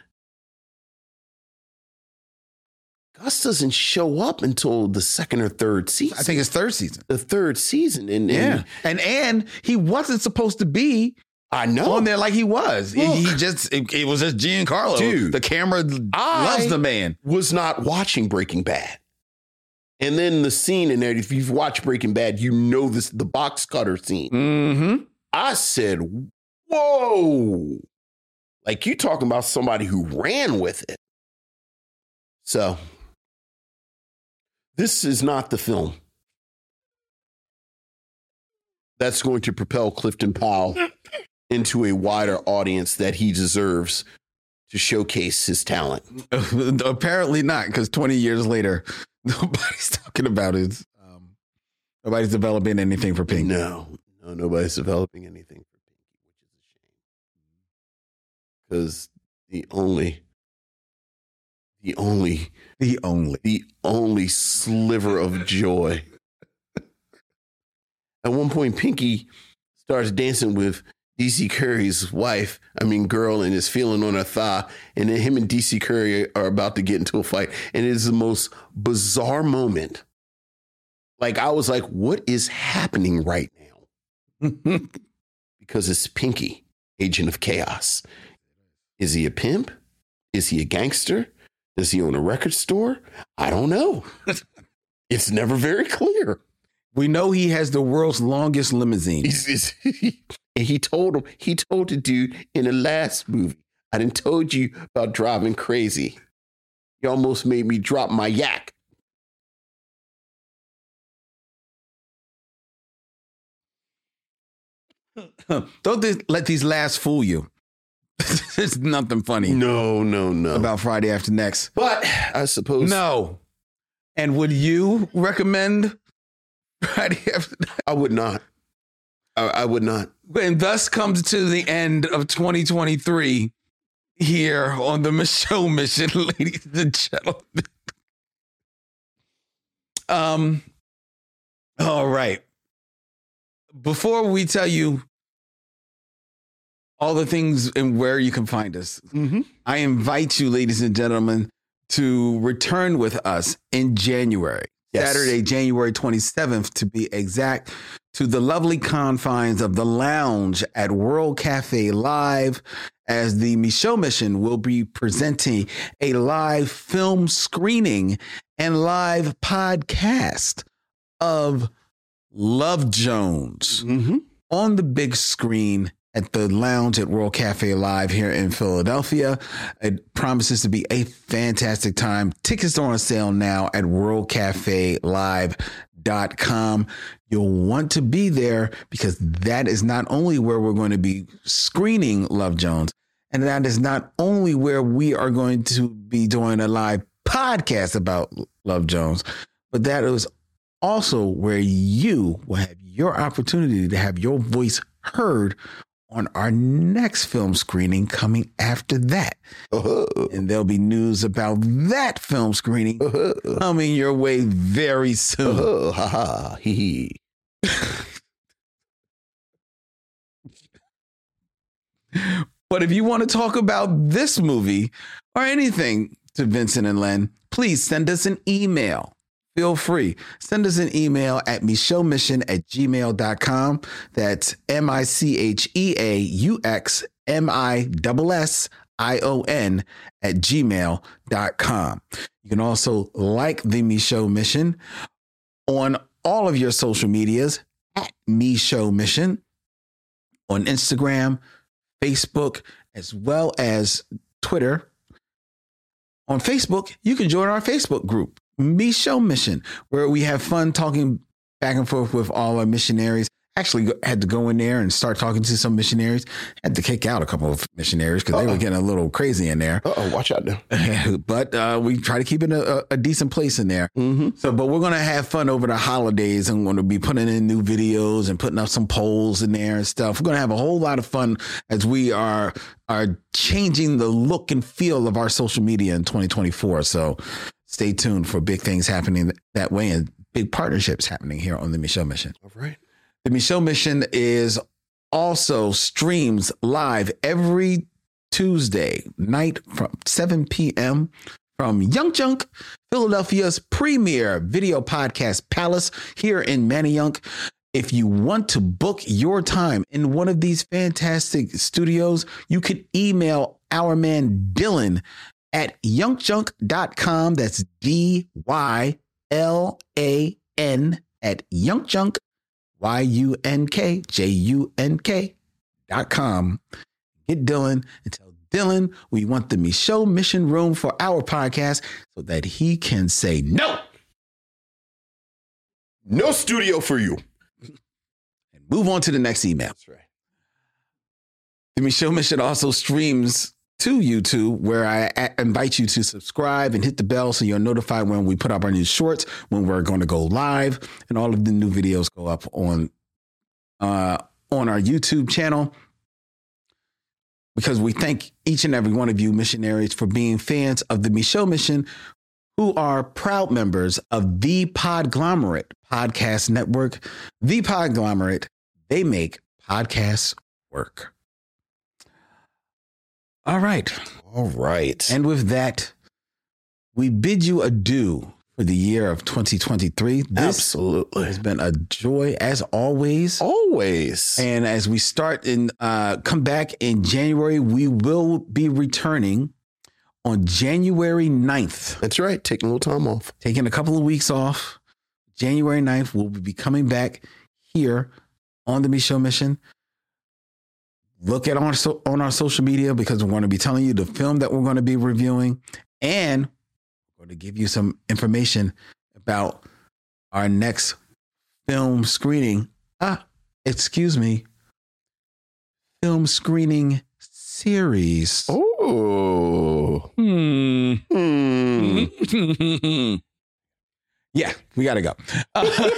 Gus doesn't show up until the second or third season. I think it's third season. The third season, and, and yeah, and and he wasn't supposed to be. I know on there like he was. Look, he just it, it was just Giancarlo. Dude, the camera I loves the man. Was not watching Breaking Bad. And then the scene in there, if you've watched Breaking Bad, you know this, the box cutter scene. Mm-hmm. I said, whoa. Like you talking about somebody who ran with it. So this is not the film that's going to propel Clifton Powell into a wider audience that he deserves to showcase his talent. Apparently not, because twenty years later, nobody's talking about it. Um, nobody's developing anything for Pinky. No, no, nobody's developing anything for Pinky, which is a shame. Because the only, the only, the only, the only sliver of joy. At one point, Pinky starts dancing with D C Curry's wife, I mean, girl, and is feeling on her thigh. And then him and D C Curry are about to get into a fight. And it is the most bizarre moment. Like, I was like, what is happening right now? Because it's Pinky, agent of chaos. Is he a pimp? Is he a gangster? Does he own a record store? I don't know. It's never very clear. We know he has the world's longest limousine. He's, he's, he, and he told him, he told the dude in the last movie, I done told you about driving crazy. You almost made me drop my yak. Don't this, let these last fool you. There's nothing funny. No, no, no. About Friday After Next. But I suppose. No. And would you recommend Friday After Next? I would not. I, I would not. And thus comes to the end of twenty twenty-three here on the Michelle Mission, ladies and gentlemen. Um. All right. Before we tell you all the things and where you can find us, mm-hmm. I invite you, ladies and gentlemen, to return with us in January, yes. Saturday, January twenty-seventh, to be exact, to the lovely confines of the lounge at World Cafe Live, as the Michelle Mission will be presenting a live film screening and live podcast of Love Jones mm-hmm. on the big screen at the lounge at World Cafe Live here in Philadelphia. It promises to be a fantastic time. Tickets are on sale now at world cafe live dot com. You'll want to be there because that is not only where we're going to be screening Love Jones, and that is not only where we are going to be doing a live podcast about Love Jones, but that is also where you will have your opportunity to have your voice heard on our next film screening coming after that. Uh-huh. And there'll be news about that film screening uh-huh. coming your way very soon. Uh-huh. Ha ha. Hee hee. But if you want to talk about this movie or anything to Vincent and Len, please send us an email. feel free. Send us an email at micheuxmission at gmail dot com. That's M I C H E A U X M I S S I O N at gmail dot com. You can also like the Micheaux Mission on all of your social medias at Micheaux Mission on Instagram, Facebook, as well as Twitter. On Facebook, you can join our Facebook group, Micheaux Mission, where we have fun talking back and forth with all our missionaries. Actually had to go in there and start talking to some missionaries. Had to kick out a couple of missionaries because they were getting a little crazy in there. Uh-oh, watch out now. But uh, we try to keep it a, a decent place in there. Mm-hmm. So, but we're going to have fun over the holidays. I'm going to be putting in new videos and putting up some polls in there and stuff. We're going to have a whole lot of fun as we are are changing the look and feel of our social media in twenty twenty-four. So stay tuned for big things happening that way and big partnerships happening here on the Micheaux Mission. All right. The Micheaux Mission is also streams live every Tuesday night from seven p.m. from Young Junk, Philadelphia's premier video podcast palace here in Manayunk. If you want to book your time in one of these fantastic studios, you can email our man Dylan at young junk dot com. That's D Y L A N at young junk. Y U N K J U N K dot com. Get Dylan and tell Dylan we want the Micheaux Mission room for our podcast so that he can say no. No studio for you. And move on to the next email. That's right. The Micheaux Mission also streams to YouTube, where I a- invite you to subscribe and hit the bell so you're notified when we put up our new shorts, when we're going to go live, and all of the new videos go up on uh, on our YouTube channel. Because we thank each and every one of you missionaries for being fans of the Micheaux Mission, who are proud members of the Podglomerate Podcast Network. The Podglomerate, they make podcasts work. All right. All right. And with that, we bid you adieu for the year of twenty twenty-three. This Absolutely. has been a joy as always. Always. And as we start and uh, come back in January, we will be returning on January ninth. That's right. Taking a little time off. Taking a couple of weeks off. January ninth, we'll be coming back here on the Micheaux Mission. Look at our, so, on our social media, because we're going to be telling you the film that we're going to be reviewing, and we're going to give you some information about our next film screening. Ah, excuse me. Film screening series. Oh. Hmm. Hmm. Yeah, we got to go. Uh,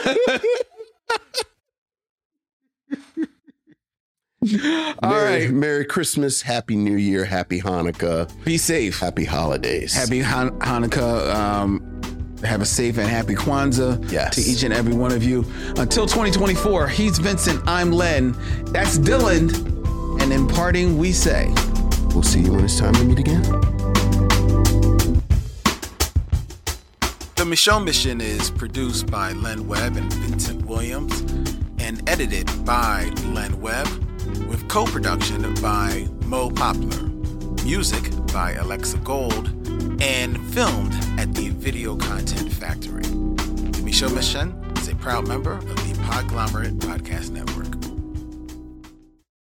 All Merry, right. Merry Christmas, Happy New Year, Happy Hanukkah, Be safe. Happy Holidays. Happy Han- Hanukkah. Um, have a safe and happy Kwanzaa Yes. to each and every one of you. Until twenty twenty-four, he's Vincent. I'm Len. That's Dylan. And in parting, we say, We'll see you when it's time to meet again. The Micheaux Mission is produced by Len Webb and Vincent Williams and edited by Len Webb, with co-production by Mo Poplar, music by Alexa Gold, and filmed at the Video Content Factory. The Micheaux Mission is a proud member of the Podglomerate Podcast Network.